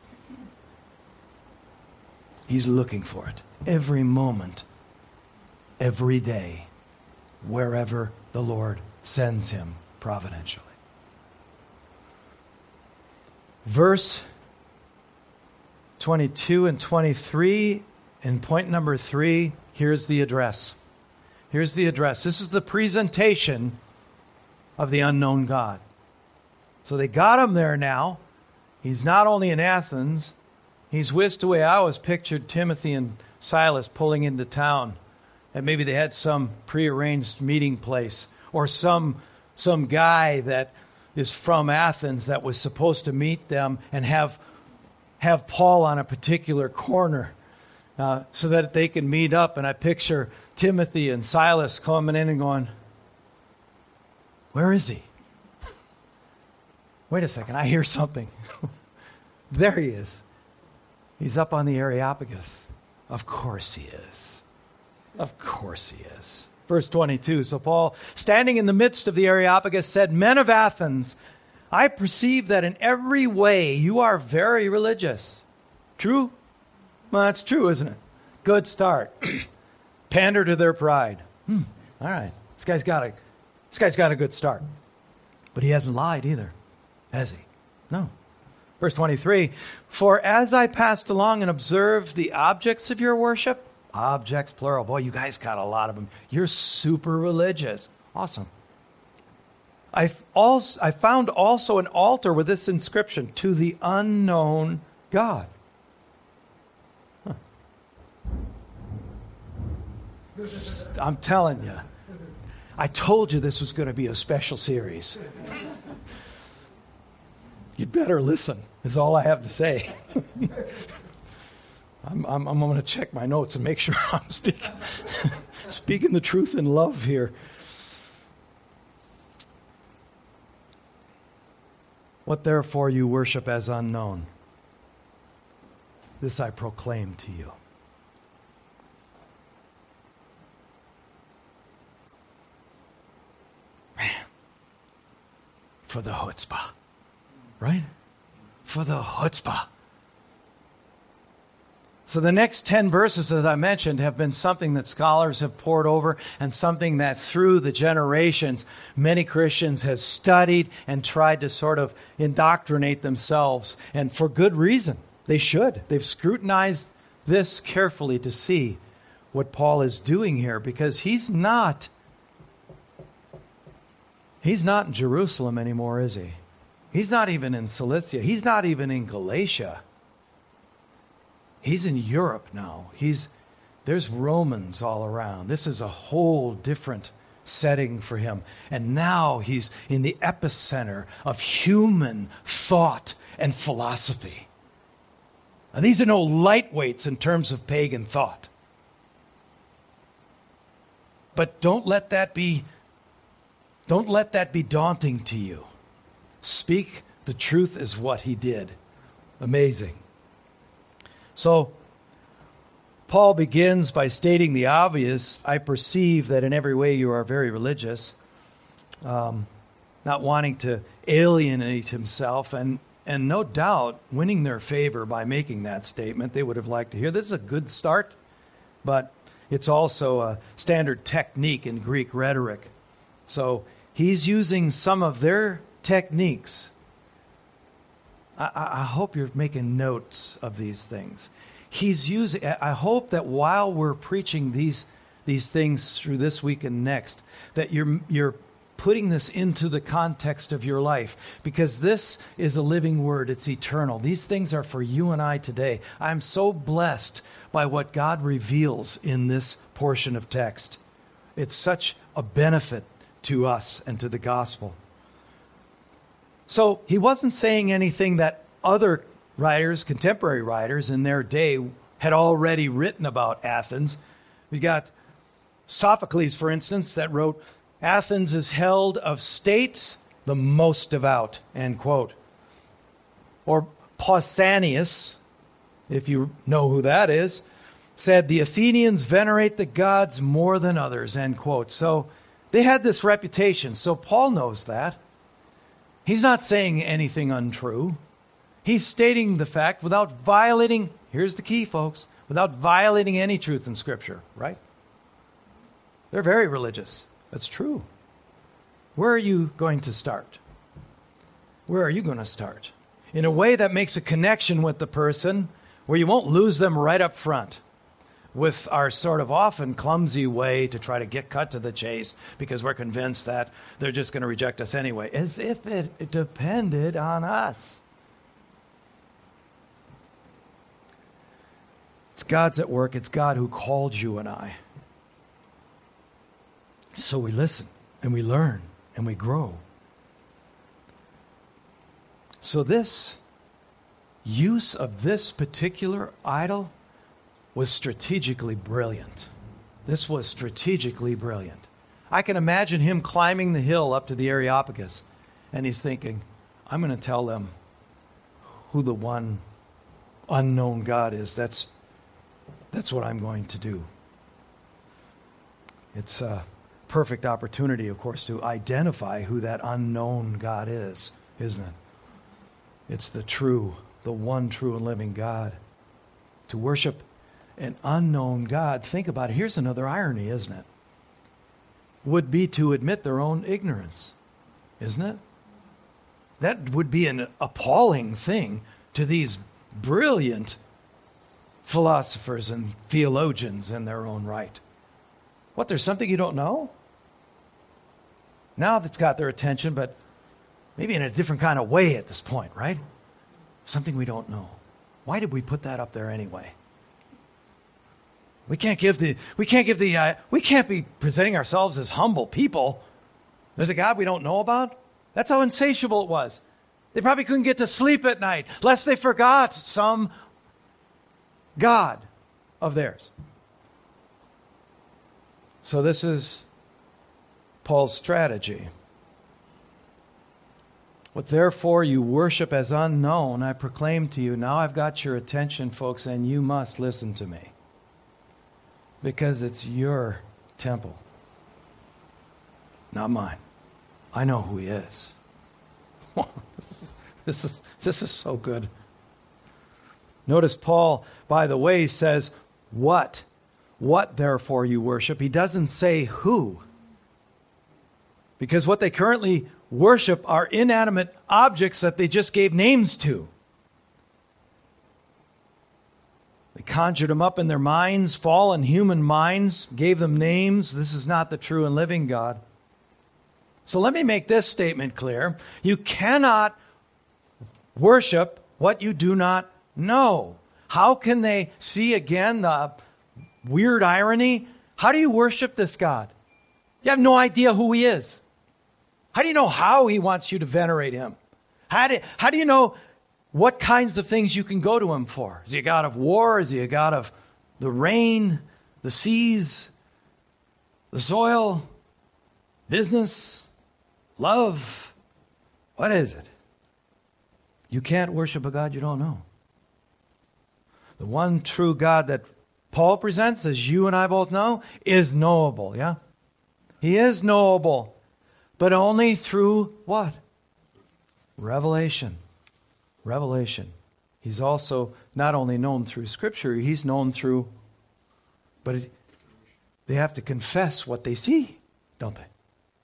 He's looking for it every moment, every day, wherever the Lord sends him providentially. Verse twenty-two and twenty-three, in point number three, here's the address. Here's the address. This is the presentation of the unknown God. So they got him there now. He's not only in Athens, he's whisked away. I always pictured Timothy and Silas pulling into town, and maybe they had some prearranged meeting place, or some some guy that is from Athens that was supposed to meet them and have have Paul on a particular corner uh, so that they can meet up. And I picture Timothy and Silas coming in and going, "Where is he? Wait a second, I hear something." There he is. He's up on the Areopagus. Of course he is. Of course he is. Verse twenty-two, so Paul, standing in the midst of the Areopagus, said, "Men of Athens, I perceive that in every way you are very religious." True? Well, that's true, isn't it? Good start. Pander to their pride. Hmm. All right. This guy's got a this guy's got a good start. But he hasn't lied either, has he? No. Verse twenty-three, "For as I passed along and observed the objects of your worship," objects, plural. Boy, you guys got a lot of them. You're super religious. Awesome. I also I found also an altar with this inscription, "To the unknown God." Huh. I'm telling you. I told you this was going to be a special series. You'd better listen, is all I have to say. I'm, I'm, I'm going to check my notes and make sure I'm speaking, speaking the truth in love here. "What therefore you worship as unknown, this I proclaim to you." Man, for the chutzpah. Right? For the chutzpah. So the next ten verses, as I mentioned, have been something that scholars have pored over, and something that through the generations, many Christians has studied and tried to sort of indoctrinate themselves. And for good reason. They should. They've scrutinized this carefully to see what Paul is doing here, because he's not he's not in Jerusalem anymore, is he? He's not even in Cilicia. He's not even in Galatia. He's in Europe now. He's there's Romans all around. This is a whole different setting for him. And now he's in the epicenter of human thought and philosophy. Now, these are no lightweights in terms of pagan thought. But don't let that be don't let that be daunting to you. Speak the truth is what he did. Amazing. So Paul begins by stating the obvious. I perceive that in every way you are very religious, um, not wanting to alienate himself, and, and no doubt winning their favor by making that statement. They would have liked to hear. This is a good start, but it's also a standard technique in Greek rhetoric. So he's using some of their techniques. I, I hope you're making notes of these things. He's using, I hope that while we're preaching these these things through this week and next, that you're you're putting this into the context of your life, because this is a living word. It's eternal. These things are for you and I today. I'm so blessed by what God reveals in this portion of text. It's such a benefit to us and to the gospel. So he wasn't saying anything that other writers, contemporary writers in their day had already written about Athens. We got Sophocles, for instance, that wrote, Athens is held of states the most devout, end quote. Or Pausanias, if you know who that is, said, the Athenians venerate the gods more than others, end quote. So they had this reputation, so Paul knows that. He's not saying anything untrue. He's stating the fact without violating, here's the key, folks, without violating any truth in Scripture, right? They're very religious. That's true. Where are you going to start? Where are you going to start? In a way that makes a connection with the person where you won't lose them right up front, with our sort of often clumsy way to try to get cut to the chase because we're convinced that they're just going to reject us anyway, as if it, it depended on us. It's God's at work. It's God who called you and I. So we listen and we learn and we grow. So this use of this particular idol was strategically brilliant. This was strategically brilliant. I can imagine him climbing the hill up to the Areopagus, and he's thinking, I'm going to tell them who the one unknown God is. That's That's what I'm going to do. It's a perfect opportunity, of course, to identify who that unknown God is, isn't it? It's the true, the one true and living God. To worship an unknown God, think about it. Here's another irony, isn't it? Would be to admit their own ignorance, isn't it? That would be an appalling thing to these brilliant philosophers and theologians in their own right. What, there's something you don't know? Now that's got their attention, but maybe in a different kind of way at this point, right? Something we don't know. Why did we put that up there anyway? We can't give the, we can't give the, uh, we can't be presenting ourselves as humble people. There's a God we don't know about? That's how insatiable it was. They probably couldn't get to sleep at night, lest they forgot some God of theirs. So this is Paul's strategy. What therefore you worship as unknown, I proclaim to you. Now I've got your attention, folks, and you must listen to me. Because it's your temple, not mine. I know who he is. this is, this is, this is so good. Notice Paul, by the way, says, what? What, therefore, you worship. He doesn't say who. Because what they currently worship are inanimate objects that they just gave names to. They conjured them up in their minds, fallen human minds, gave them names. This is not the true and living God. So let me make this statement clear. You cannot worship what you do not know. How can they see again the weird irony? How do you worship this God? You have no idea who he is. How do you know how he wants you to venerate him? How do, how do you know what kinds of things you can go to him for? Is he a God of war? Is he a God of the rain, the seas, the soil, business, love? What is it? You can't worship a God you don't know. The one true God that Paul presents, as you and I both know, is knowable, yeah? He is knowable, but only through what? Revelation. Revelation. He's also not only known through Scripture, he's known through, but it, they have to confess what they see, don't they?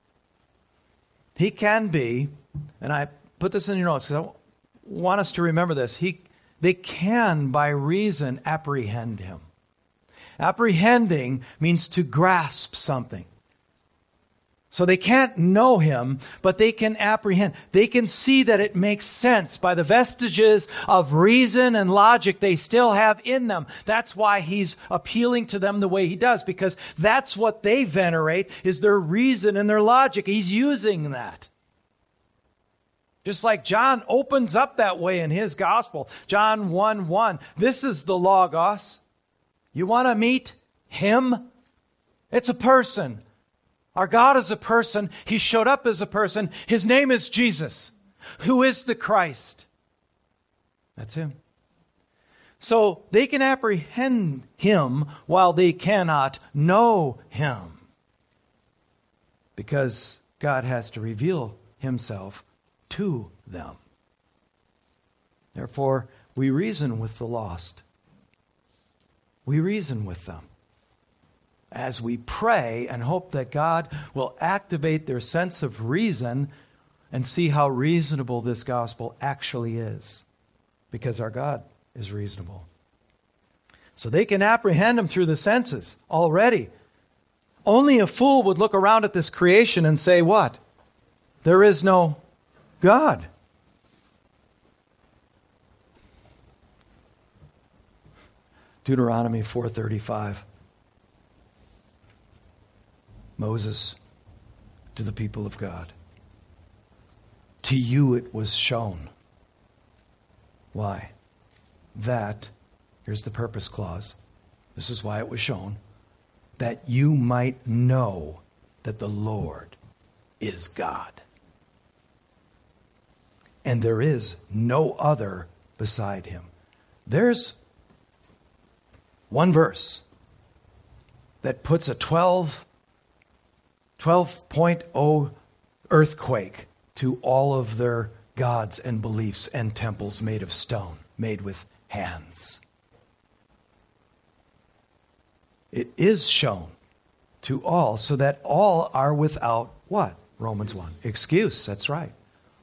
He can be, and I put this in your notes because I want us to remember this. He, they can, by reason, apprehend him. Apprehending means to grasp something. So they can't know him, but they can apprehend. They can see that it makes sense by the vestiges of reason and logic they still have in them. That's why he's appealing to them the way he does, because that's what they venerate, is their reason and their logic. He's using that. Just like John opens up that way in his gospel. John one one. This is the Logos. You want to meet him? It's a person. Our God is a person. He showed up as a person. His name is Jesus, who is the Christ. That's him. So they can apprehend him while they cannot know him, because God has to reveal himself to them. Therefore, we reason with the lost. We reason with them as we pray and hope that God will activate their sense of reason and see how reasonable this gospel actually is, because our God is reasonable. So they can apprehend him through the senses already. Only a fool would look around at this creation and say, what? There is no God. Deuteronomy four thirty-five. Moses to the people of God. To you it was shown. Why? That, here's the purpose clause. This is why it was shown. That you might know that the Lord is God. And there is no other beside him. There's one verse that puts a twelve point oh earthquake to all of their gods and beliefs and temples made of stone, made with hands. It is shown to all so that all are without what? Romans one. Excuse, that's right.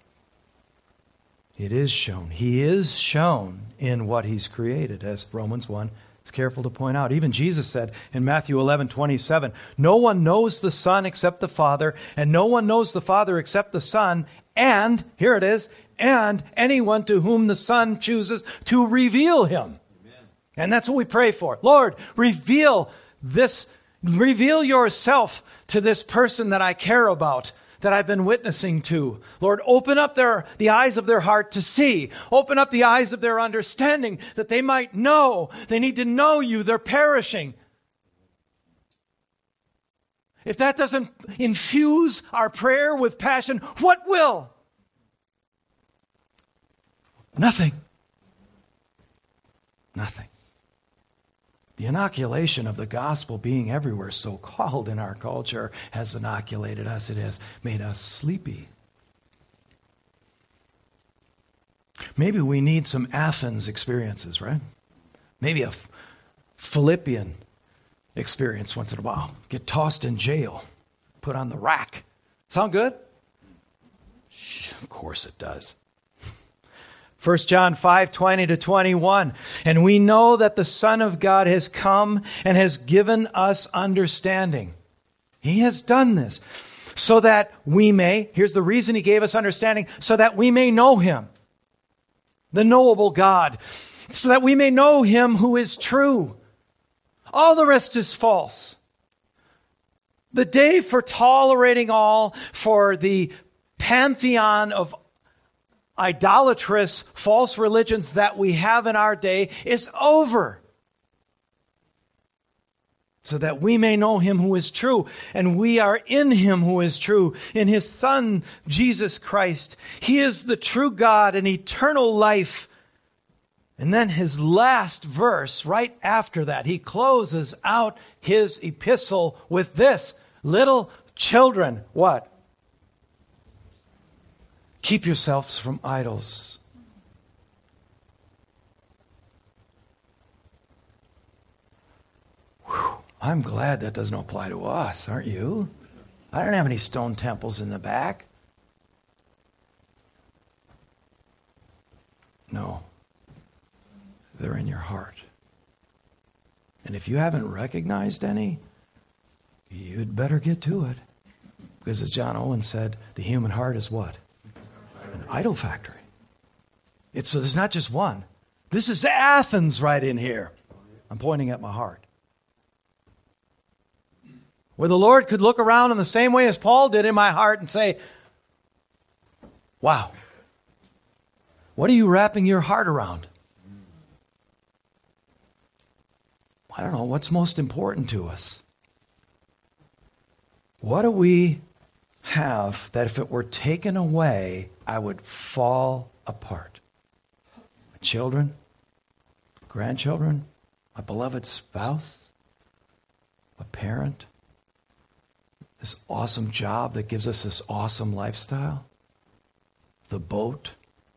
It is shown. He is shown in what he's created, as Romans one is careful to point out. Even Jesus said in Matthew eleven twenty-seven, no one knows the Son except the Father, and no one knows the Father except the Son, and, here it is, and anyone to whom the Son chooses to reveal him. Amen. And that's what we pray for. Lord, reveal this, reveal yourself to this person that I care about, that I've been witnessing to. Lord, open up their, the eyes of their heart to see. Open up the eyes of their understanding that they might know. They need to know you. They're perishing. If that doesn't infuse our prayer with passion, what will? Nothing. Nothing. The inoculation of the gospel being everywhere, so-called in our culture, has inoculated us. It has made us sleepy. Maybe we need some Athens experiences, right? Maybe a Philippian experience once in a while. Get tossed in jail. Put on the rack. Sound good? Of course it does. First John five, twenty to twenty-one. And we know that the Son of God has come and has given us understanding. He has done this so that we may, here's the reason he gave us understanding, so that we may know him, the knowable God, so that we may know him who is true. All the rest is false. The day for tolerating all, for the pantheon of idolatrous false religions that we have in our day is over. So that we may know him who is true. And we are in him who is true, in his Son, Jesus Christ. He is the true God and eternal life. And then his last verse, right after that, he closes out his epistle with this: little children, what? Keep yourselves from idols. Whew. I'm glad that doesn't apply to us, aren't you? I don't have any stone temples in the back. No. They're in your heart. And if you haven't recognized any, you'd better get to it. Because as John Owen said, the human heart is what? An idol factory. It's, so there's not just one. This is Athens right in here. I'm pointing at my heart. Where the Lord could look around in the same way as Paul did in my heart and say, wow, what are you wrapping your heart around? I don't know, what's most important to us? What do we have that if it were taken away, I would fall apart? My children, grandchildren, my beloved spouse, a parent, this awesome job that gives us this awesome lifestyle, the boat,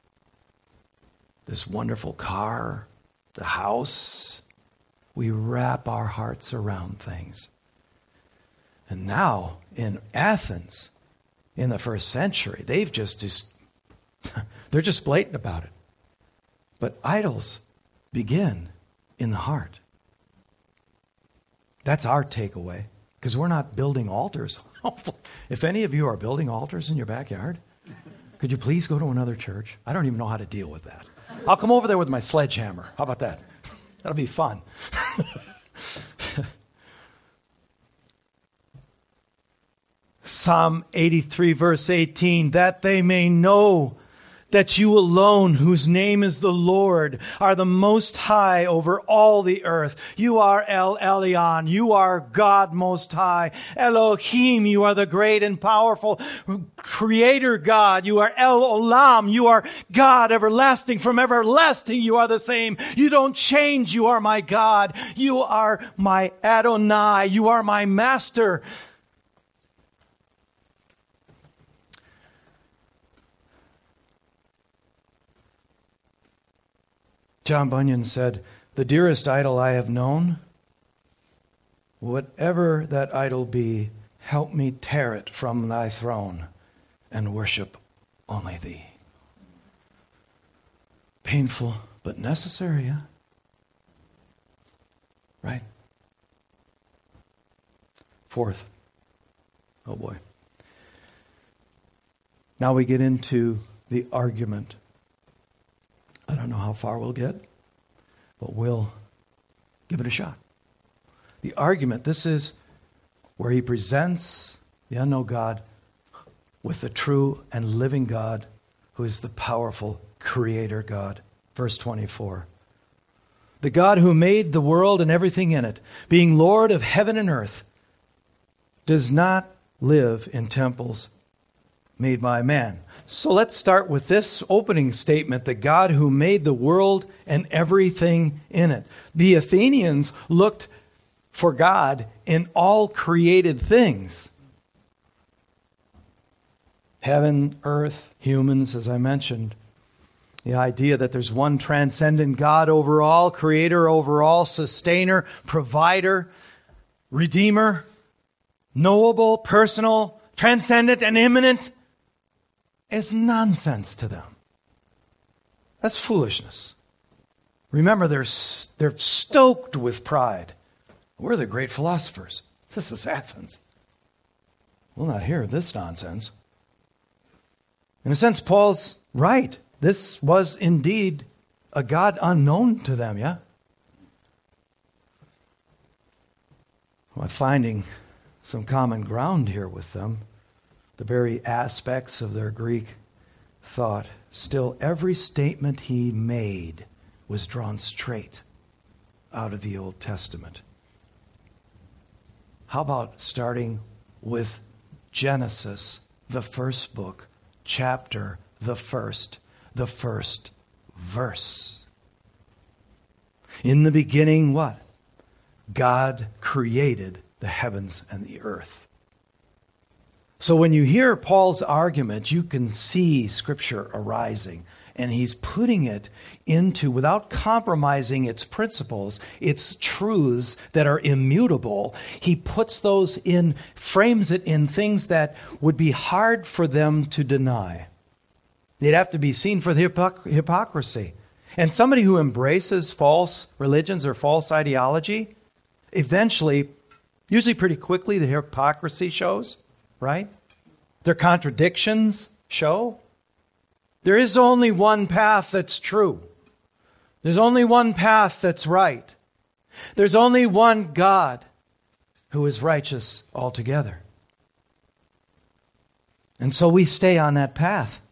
this wonderful car, the house. We wrap our hearts around things. And now, in Athens, in the first century, they've just, just they're just blatant about it. But idols begin in the heart. That's our takeaway, because we're not building altars. If any of you are building altars in your backyard, could you please go to another church? I don't even know how to deal with that. I'll come over there with my sledgehammer. How about that? That'll be fun. Psalm eighty-three, verse eighteen, that they may know that you alone, whose name is the Lord, are the most high over all the earth. You are El Elyon. You are God most high. Elohim, you are the great and powerful creator God. You are El Olam. You are God everlasting. From everlasting, you are the same. You don't change. You are my God. You are my Adonai. You are my master. John Bunyan said, the dearest idol I have known, whatever that idol be, help me tear it from thy throne and worship only thee. Painful, but necessary, yeah? Right? Fourth. Oh boy. Now we get into the argument. I don't know how far we'll get, but we'll give it a shot. The argument, this is where he presents the unknown God with the true and living God, who is the powerful creator God. Verse twenty-four. The God who made the world and everything in it, being Lord of heaven and earth, does not live in temples made by man. So let's start with this opening statement, the God who made the world and everything in it. The Athenians looked for God in all created things. Heaven, earth, humans, as I mentioned. The idea that there's one transcendent God over all, creator over all, sustainer, provider, redeemer, knowable, personal, transcendent, and immanent is nonsense to them. That's foolishness. Remember, they're, they're stoked with pride. We're the great philosophers. This is Athens. We'll not hear this nonsense. In a sense, Paul's right. This was indeed a God unknown to them, yeah? Well, finding some common ground here with them, the very aspects of their Greek thought, still every statement he made was drawn straight out of the Old Testament. How about starting with Genesis, the first book, chapter, the first, the first verse? In the beginning, what? God created the heavens and the earth. So when you hear Paul's argument, you can see Scripture arising. And he's putting it into, without compromising its principles, its truths that are immutable, he puts those in, frames it in things that would be hard for them to deny. They'd have to be seen for the hypoc- hypocrisy. And somebody who embraces false religions or false ideology, eventually, usually pretty quickly, the hypocrisy shows, right? Their contradictions show. There is only one path that's true. There's only one path that's right. There's only one God who is righteous altogether. And so we stay on that path.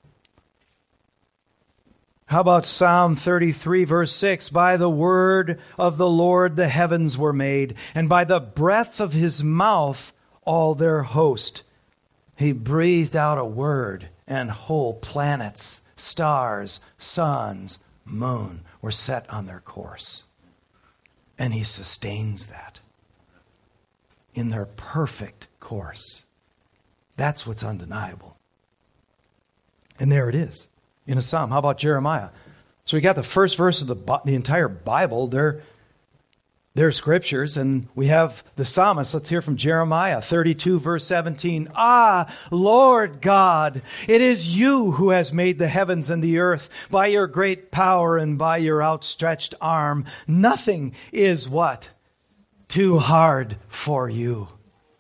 How about Psalm thirty-three, verse six? By the word of the Lord the heavens were made, and by the breath of his mouth all their host. He breathed out a word, and whole planets, stars, suns, moon were set on their course. And he sustains that in their perfect course. That's what's undeniable. And there it is in a psalm. How about Jeremiah? So we got the first verse of the, the entire Bible. They're, they're scriptures. And we have the psalmist. Let's hear from Jeremiah thirty-two, verse seventeen. Ah, Lord God, it is you who has made the heavens and the earth by your great power and by your outstretched arm. Nothing is what? Too hard for you.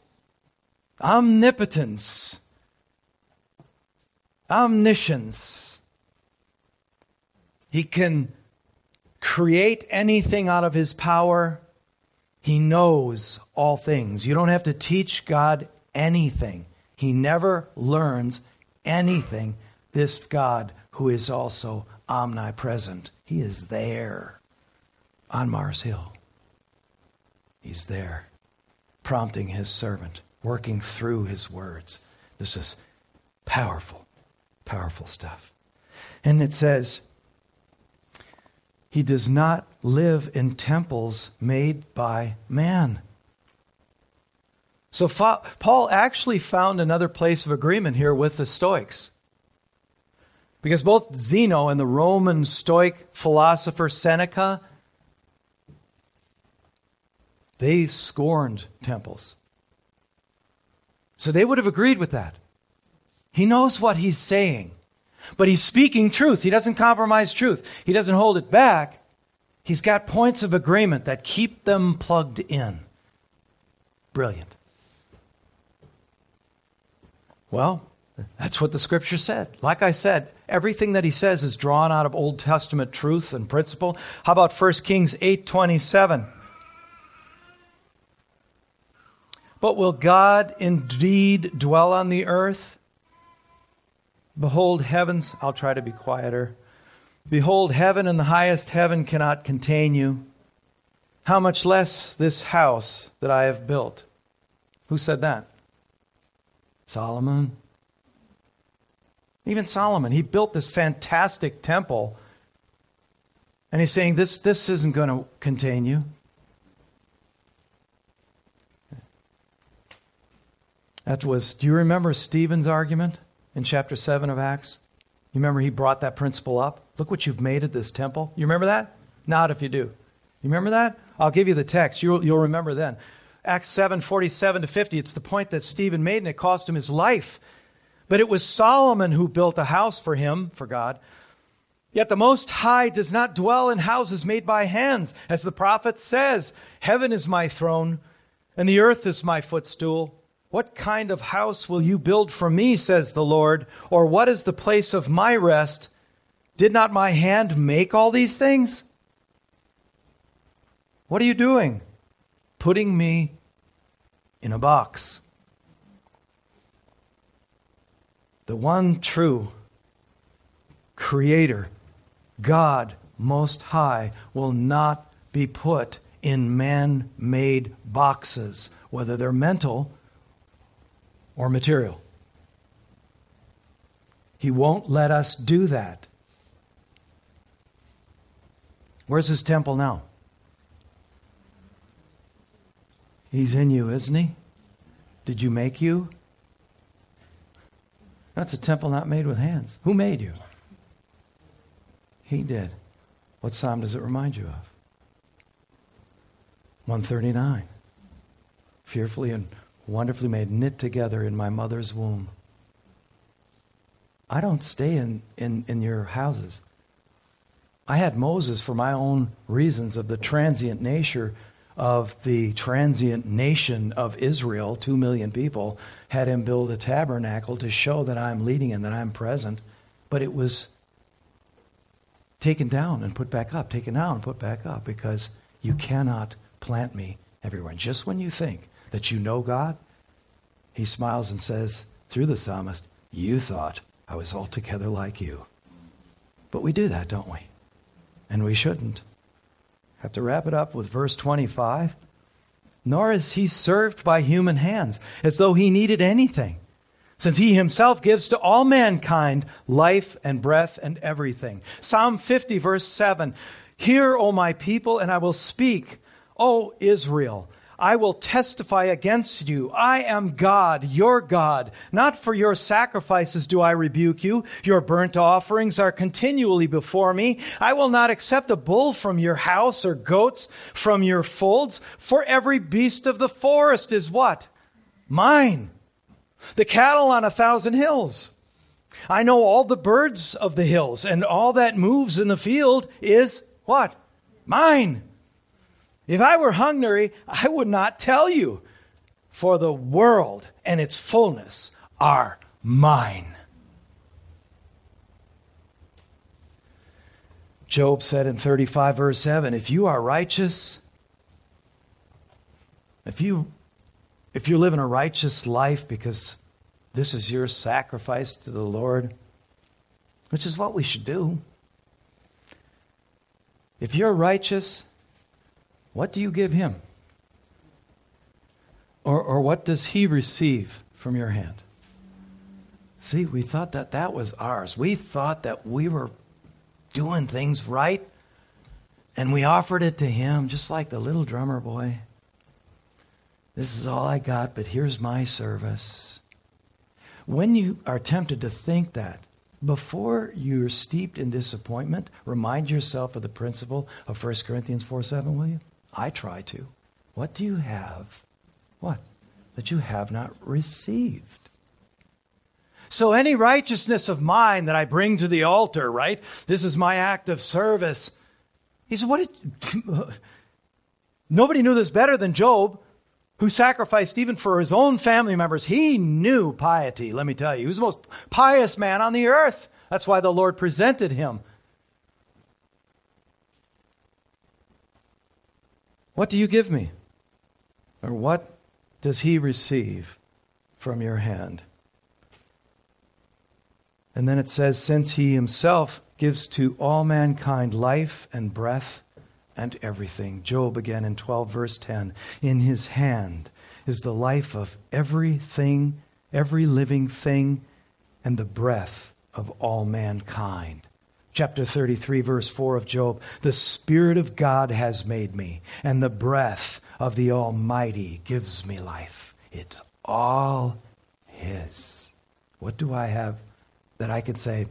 Omnipotence. Omniscience. He can create anything out of his power. He knows all things. You don't have to teach God anything. He never learns anything. This God who is also omnipresent. He is there on Mars Hill. He's there, prompting his servant, working through his words. This is powerful, powerful stuff. And it says, he does not live in temples made by man. So fa- Paul actually found another place of agreement here with the Stoics. Because both Zeno and the Roman Stoic philosopher Seneca, they scorned temples. So they would have agreed with that. He knows what he's saying. But he's speaking truth. He doesn't compromise truth. He doesn't hold it back. He's got points of agreement that keep them plugged in. Brilliant. Well, that's what the Scripture said. Like I said, everything that he says is drawn out of Old Testament truth and principle. How about First Kings eight twenty-seven? But will God indeed dwell on the earth? Behold, heavens, I'll try to be quieter. Behold, heaven and the highest heaven cannot contain you. How much less this house that I have built? Who said that? Solomon. Even Solomon, he built this fantastic temple. And he's saying, this, this isn't going to contain you. That was, do you remember Stephen's argument? In chapter seven of Acts, you remember he brought that principle up? Look what you've made of this temple. You remember that? Not if you do. You remember that? I'll give you the text. You'll, you'll remember then. Acts seven, forty-seven to fifty. It's the point that Stephen made, and it cost him his life. But it was Solomon who built a house for him, for God. Yet the Most High does not dwell in houses made by hands. As the prophet says, heaven is my throne, and the earth is my footstool. What kind of house will you build for me, says the Lord? Or what is the place of my rest? Did not my hand make all these things? What are you doing? Putting me in a box. The one true Creator, God Most High, will not be put in man-made boxes, whether they're mental or material. He won't let us do that. Where's His temple now? He's in you, isn't He? Did you make you? That's a temple not made with hands. Who made you? He did. What psalm does it remind you of? one thirty-nine. Fearfully and wonderfully made, knit together in my mother's womb. I don't stay in, in, in your houses. I had Moses for my own reasons of the transient nature of the transient nation of Israel, two million people, had him build a tabernacle to show that I'm leading and that I'm present. But it was taken down and put back up, taken down and put back up, because you cannot plant me everywhere. And just when you think that you know God, He smiles and says through the psalmist, you thought I was altogether like you. But we do that, don't we? And we shouldn't. Have to wrap it up with verse twenty-five. Nor is He served by human hands, as though He needed anything, since He Himself gives to all mankind life and breath and everything. Psalm fifty, verse seven. Hear, O my people, and I will speak. O Israel, I will testify against you. I am God, your God. Not for your sacrifices do I rebuke you. Your burnt offerings are continually before me. I will not accept a bull from your house or goats from your folds. For every beast of the forest is what? Mine. The cattle on a thousand hills. I know all the birds of the hills, and all that moves in the field is what? Mine. If I were hungry, I would not tell you, for the world and its fullness are mine. Job said in thirty-five, verse seven, if you are righteous, if you if you're living a righteous life because this is your sacrifice to the Lord, which is what we should do. If you're righteous, what do you give Him? Or, or what does He receive from your hand? See, we thought that that was ours. We thought that we were doing things right, and we offered it to Him, just like the little drummer boy. This is all I got, but here's my service. When you are tempted to think that, before you're steeped in disappointment, remind yourself of the principle of First Corinthians four seven, will you? I try to. What do you have? What? That you have not received. So any righteousness of mine that I bring to the altar, right? This is my act of service. He said, what did... Nobody knew this better than Job, who sacrificed even for his own family members. He knew piety, let me tell you. He was the most pious man on the earth. That's why the Lord presented him. What do you give me? Or what does He receive from your hand? And then it says, since He Himself gives to all mankind life and breath and everything. Job again in twelve verse ten. In His hand is the life of everything, every living thing, and the breath of all mankind. Chapter thirty-three, verse four of Job. The Spirit of God has made me, and the breath of the Almighty gives me life. It's all His. What do I have that I could say,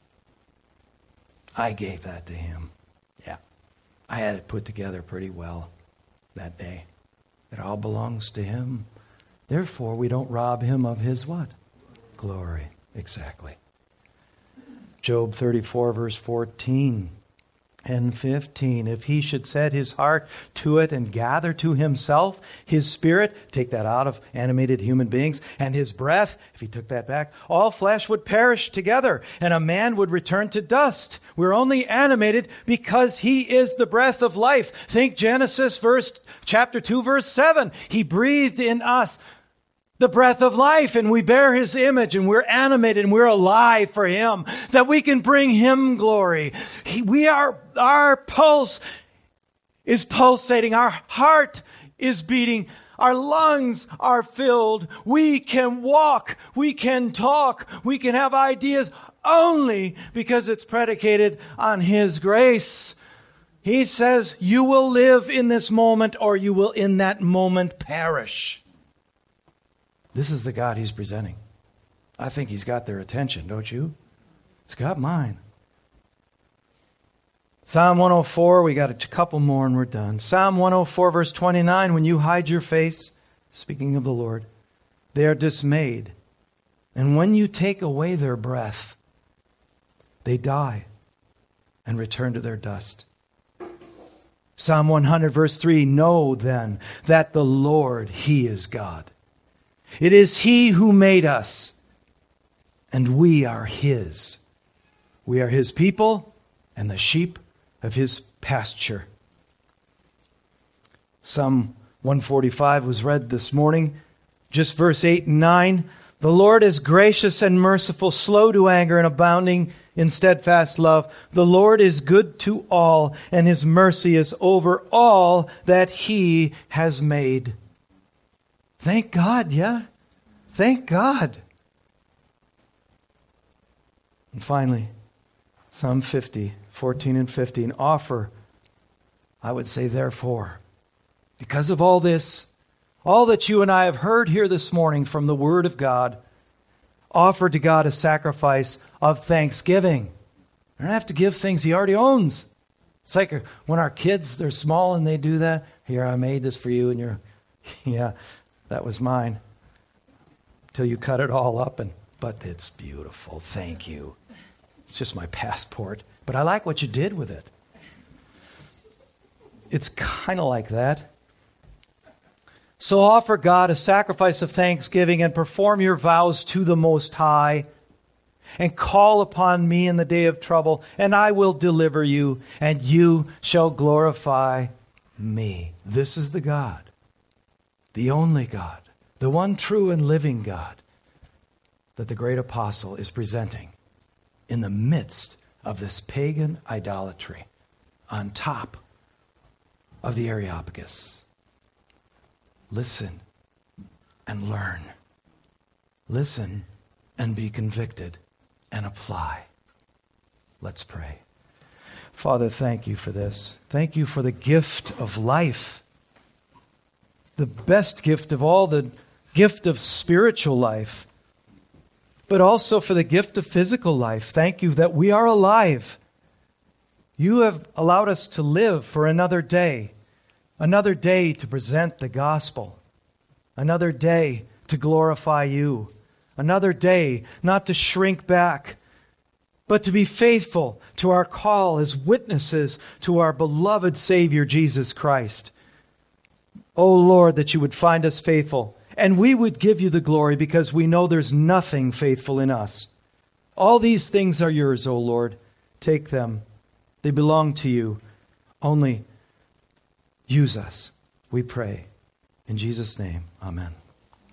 I gave that to Him? Yeah, I had it put together pretty well that day. It all belongs to Him. Therefore, we don't rob Him of His what? Glory. Exactly. Job thirty-four, verse fourteen and fifteen. If he should set his heart to it and gather to himself his spirit, take that out of animated human beings, and his breath, if he took that back, all flesh would perish together, and a man would return to dust. We're only animated because he is the breath of life. Think Genesis verse chapter two, verse seven. He breathed in us the breath of life, and we bear his image, and we're animated, and we're alive for him, that we can bring him glory. He, we are, our pulse is pulsating, our heart is beating, our lungs are filled. We can walk, we can talk, we can have ideas only because it's predicated on his grace. He says, you will live in this moment, or you will in that moment perish. This is the God he's presenting. I think he's got their attention, don't you? It's got mine. Psalm one oh four, we got a couple more and we're done. Psalm one oh four, verse twenty-nine, when you hide your face, speaking of the Lord, they are dismayed. And when you take away their breath, they die and return to their dust. Psalm one hundred, verse three, know then that the Lord, he is God. It is he who made us, and we are his. We are his people and the sheep of his pasture. Psalm one forty-five was read this morning, just verse eight and nine. The Lord is gracious and merciful, slow to anger and abounding in steadfast love. The Lord is good to all, and his mercy is over all that he has made. Thank God, yeah? Thank God. And finally, Psalm fifty, fourteen and fifteen. Offer, I would say therefore, because of all this, all that you and I have heard here this morning from the Word of God, offer to God a sacrifice of thanksgiving. You don't have to give things he already owns. It's like when our kids, they're small and they do that. Here, I made this for you, and you're, yeah, that was mine. Till you cut it all up, and but it's beautiful. Thank you. It's just my passport. But I like what you did with it. It's kind of like that. So offer God a sacrifice of thanksgiving and perform your vows to the Most High, and call upon me in the day of trouble, and I will deliver you, and you shall glorify me. This is the God, the only God, the one true and living God that the great apostle is presenting in the midst of this pagan idolatry on top of the Areopagus. Listen and learn. Listen and be convicted and apply. Let's pray. Father, thank you for this. Thank you for the gift of life. The best gift of all, the gift of spiritual life, but also for the gift of physical life. Thank you that we are alive. You have allowed us to live for another day, another day to present the gospel, another day to glorify you, another day not to shrink back, but to be faithful to our call as witnesses to our beloved Savior, Jesus Christ. Oh Lord, that you would find us faithful, and we would give you the glory because we know there's nothing faithful in us. All these things are yours, O Lord. Take them. They belong to you. Only use us, we pray. In Jesus' name, amen.